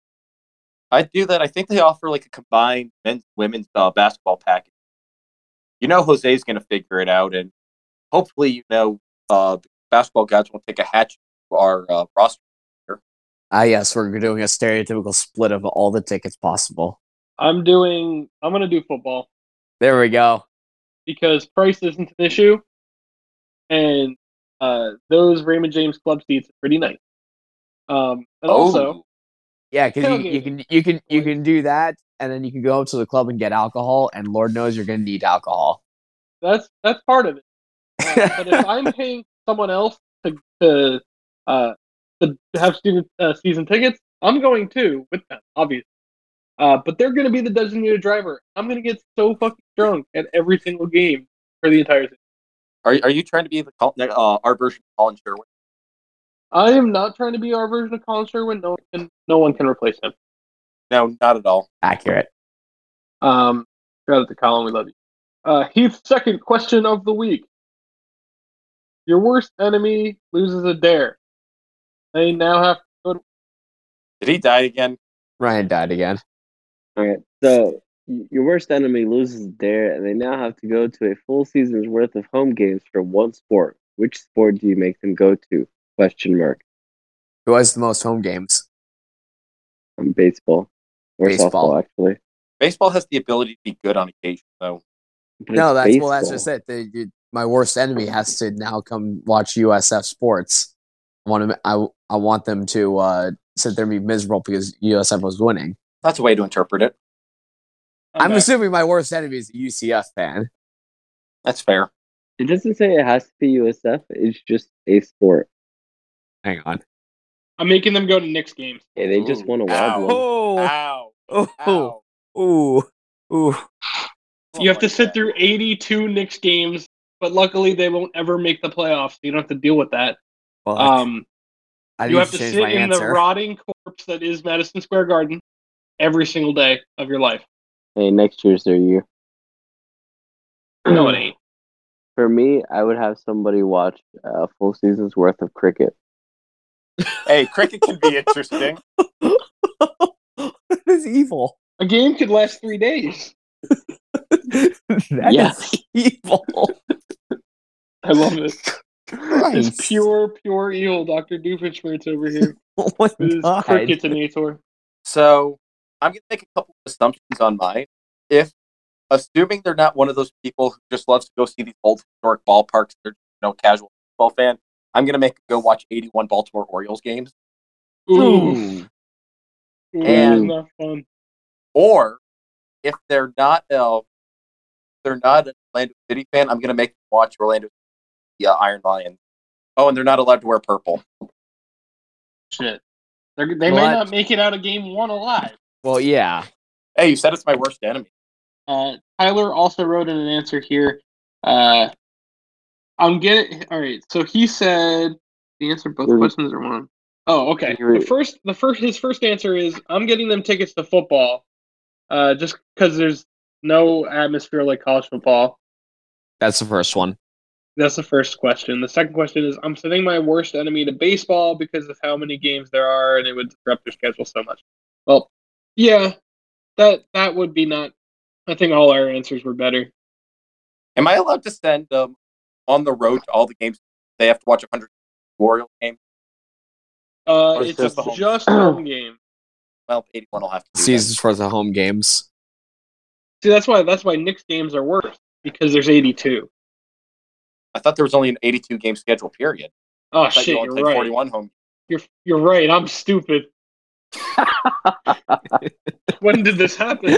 I do that. I think they offer like a combined men's women's uh, basketball package. You know, Jose's going to figure it out, and hopefully, you know, uh, the basketball guys won't take a hatchet to our uh, roster. Ah, yes, we're doing a stereotypical split of all the tickets possible. I'm doing, I'm going to do football There we go. because price isn't an issue, and uh, those Raymond James Club seats are pretty nice. Um, and also, Yeah, because you, you tailgating. can you can you can do that, and then you can go up to the club and get alcohol, and Lord knows you're going to need alcohol. That's that's part of it. Uh, but if I'm paying someone else to to uh, to have student uh, season tickets, I'm going too with them, obviously. Uh, but they're going to be the designated driver. I'm going to get so fucking drunk at every single game for the entire season. Are are you trying to be the Col- uh, our version of Colin Sherwood? I am not trying to be our version of Colin Sherwood. No one can, no one can replace him. No, not at all. Accurate. Um, shout out to Colin, we love you. Uh, Heath's second question of the week. Your worst enemy loses a dare. They now have to go to... Did he die again? Ryan died again. All right. So y- your worst enemy loses there, and they now have to go to a full season's worth of home games for one sport. Which sport do you make them go to? Question mark. Who has the most home games? Um, baseball or Baseball. softball, actually. Baseball has the ability to be good on occasion, though. But No, it's that's well, that's baseball. just it. They, you, my worst enemy has to now come watch U S F Sports. I want to, I, I want them to uh, sit there and be miserable because U S F was winning. That's a way to interpret it. I'm I'm back. assuming my worst enemy is a U C F fan. That's fair. It doesn't say it has to be U S F. It's just a sport. Hang on. I'm making them go to Knicks games. Hey, they just Ooh, won a wild ow. one. Oh, Ow. oh, Ow. ooh, ooh. Oh You have my to sit God. through eighty-two Knicks games, but luckily they won't ever make the playoffs. So you don't have to deal with that. Fuck. Um, I you need have to to change sit my in the answer. rotting corpse that is Madison Square Garden every single day of your life. Hey, next year's their year. No, it ain't. For me, I would have somebody watch a full season's worth of cricket. Hey, cricket can be interesting. That is evil. A game could last three days. That Yes. is evil. I love it. Christ. It's pure, pure evil, Doctor Doofenshmirtz over here. Oh my With his God. cricketinator. So I'm going to make a couple of assumptions on mine. If, assuming they're not one of those people who just loves to go see these old historic ballparks, they're you know casual football fan, I'm going to make them go watch eighty-one Baltimore Orioles games. Ooh, Ooh. Ooh, And- not fun. Or if they're not, uh, they're not Orlando City fan, I'm going to make them watch Orlando City, uh, Iron Lions. Oh, and they're not allowed to wear purple. Shit. They're, they may What? not make it out of game one alive. Well, yeah. Hey, you said it's my worst enemy. Uh, Tyler also wrote in an answer here. Uh, I'm getting all right. So he said the answer both Mhm. questions are one. Oh, okay. You're- The first, the first, his first answer is I'm getting them tickets to football, uh, just because there's no atmosphere like college football. That's the first one. That's the first question. The second question is I'm sending my worst enemy to baseball because of how many games there are, and it would disrupt their schedule so much. Well, yeah, that that would be not. I think all our answers were better. Am I allowed to send them on the road to all the games? They have to watch one hundred Orioles games? Uh, Or is it's it just the home? just home game. Well, eighty-one will have to do that. Seasons for the home games. See, that's why that's why Knicks games are worse because there's eighty-two. I thought there was only an eighty-two game schedule period. Oh I thought shit, you only you're played right. forty-one home. You're you're right. I'm stupid. When did this happen?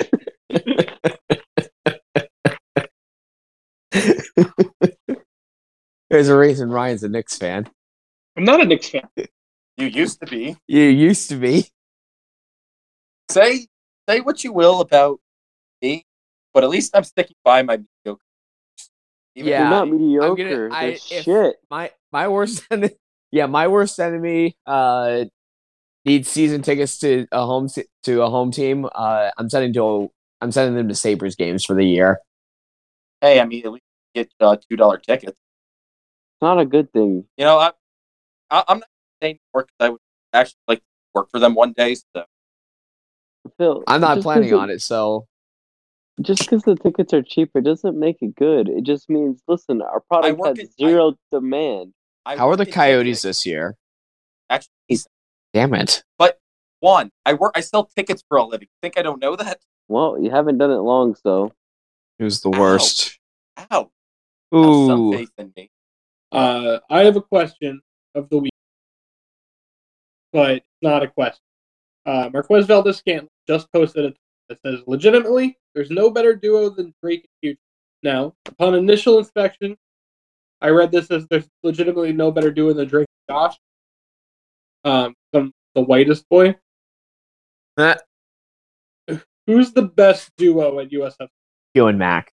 There's a reason Ryan's a Knicks fan. I'm not a Knicks fan. You used to be. You used to be. Say say what you will about me, but at least I'm sticking by my mediocre. Even Yeah, They're not I'm gonna- mediocre. I- They're if- shit. My my worst enemy. Yeah, my worst enemy uh, needs season tickets to a home se- to a home team. Uh, I'm sending to I'm sending them to Sabres games for the year. Hey, I mean, at least you get uh, two dollar tickets. It's not a good thing. You know, I, I I'm not saying work because I would actually like to work for them one day. So Phil, I'm not just 'cause planning the- on it, so Just because the tickets are cheaper doesn't make it good. It just means, listen, our product work has at- zero demand. I how are work the in Coyotes ticketing. this year? Actually, he's- Damn it! one. I work. I sell tickets for a living. Think I don't know that? Well, you haven't done it long, so It was the worst. Ow! Have some Ooh, faith in me. Uh, I have a question of the week, but not a question. Uh, Marquez Valdez-Scantling just posted a tweet that says, legitimately, there's no better duo than Drake and Future. Now, upon initial inspection, I read this as there's legitimately no better duo than Drake and Josh. Um, I'm the whitest boy. Eh, Who's the best duo at U S F? you and Mac.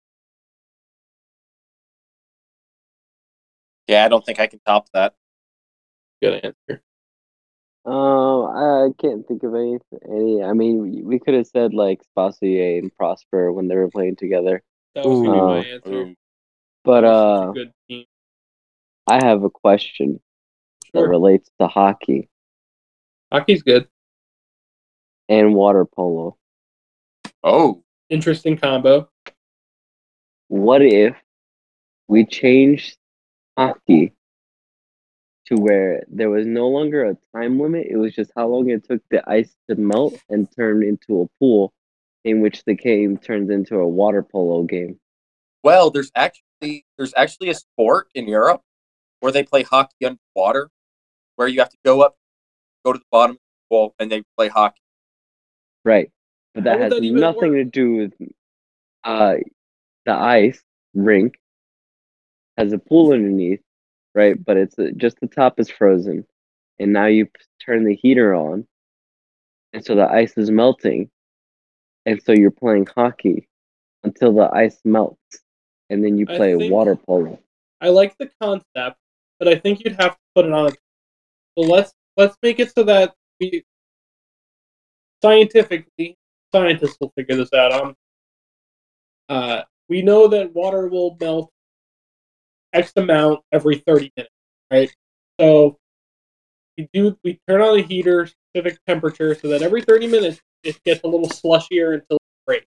Yeah, I don't think I can top that. Good answer. um, I can't think of any. Any. I mean, we, we could have said like Spassier and Prosper when they were playing together, That was gonna be my Ooh. answer. Ooh. but That was such uh, a good team. I have a question that Sure. relates to hockey Hockey's good. and water polo. Oh, Interesting combo. What if we changed hockey to where there was no longer a time limit? It was just how long it took the ice to melt and turn into a pool, in which the game turns into a water polo game. well, there's actually there's actually a sport in Europe where they play hockey underwater, where you have to go up, go to the bottom of the pool, and they play hockey. Right. But How that would has that even nothing work? to do with uh, the ice rink has a pool underneath, right? But it's uh, just the top is frozen, and now you p- turn the heater on, and so the ice is melting, and so you're playing hockey until the ice melts, and then you I play think- water polo. I like the concept, but I think you'd have to put it on a. So let's let's make it so that we scientifically scientists will figure this out. Um, uh, we know that water will melt X amount every thirty minutes, right? So we do we turn on the heater specific temperature so that every thirty minutes it gets a little slushier until it breaks.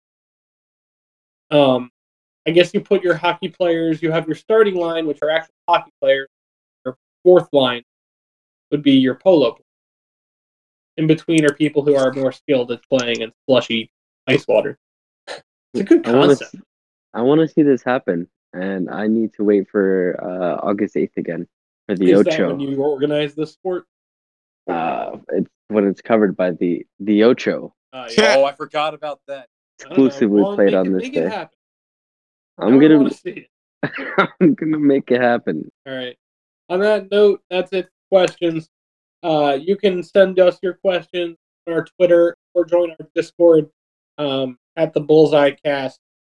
Um, I guess you put your hockey players. You have your starting line, which are actual hockey players. Your fourth line would be your polo players. In between are people who are more skilled at playing in slushy ice water. It's a good I want concept. to, I want to see this happen, and I need to wait for uh, August eighth again for the Is that Ocho. when you organize this sport? Uh, it's when it's covered by the the Ocho. Uh, yeah. Oh, I forgot about that. I don't know. Exclusively Well, played make on it- this make day. it happen. I'm Now I gonna want to see it. I'm gonna make it happen. All right. On that note, that's it for questions. Uh, you can send us your questions on our Twitter or join our Discord um, at the Bullseye Cast.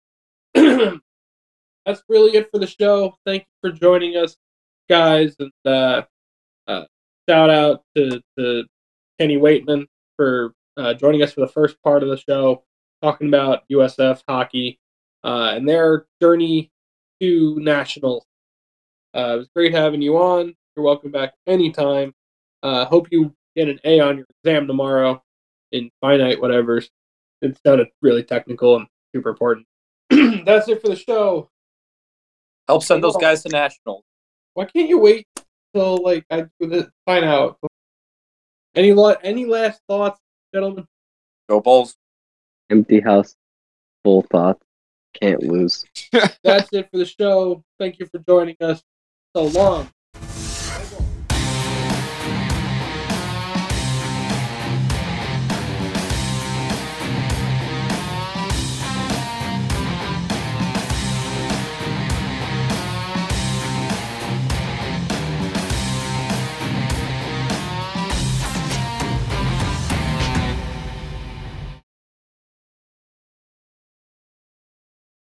That's really it for the show. Thank you for joining us, guys, and uh, uh, shout out to, to Kenny Waitman for uh, joining us for the first part of the show, talking about U S F hockey uh, and their journey to nationals. Uh, it was great having you on. You're welcome back anytime. Uh, hope you get an A on your exam tomorrow in finite whatevers. It sounded really technical and super important. That's it for the show. Help send those guys to nationals. Why can't you wait till like I do the sign out? Any la- any last thoughts, gentlemen? Go Bulls. Empty house, full thoughts. Can't lose. That's it for the show. Thank you for joining us. So long.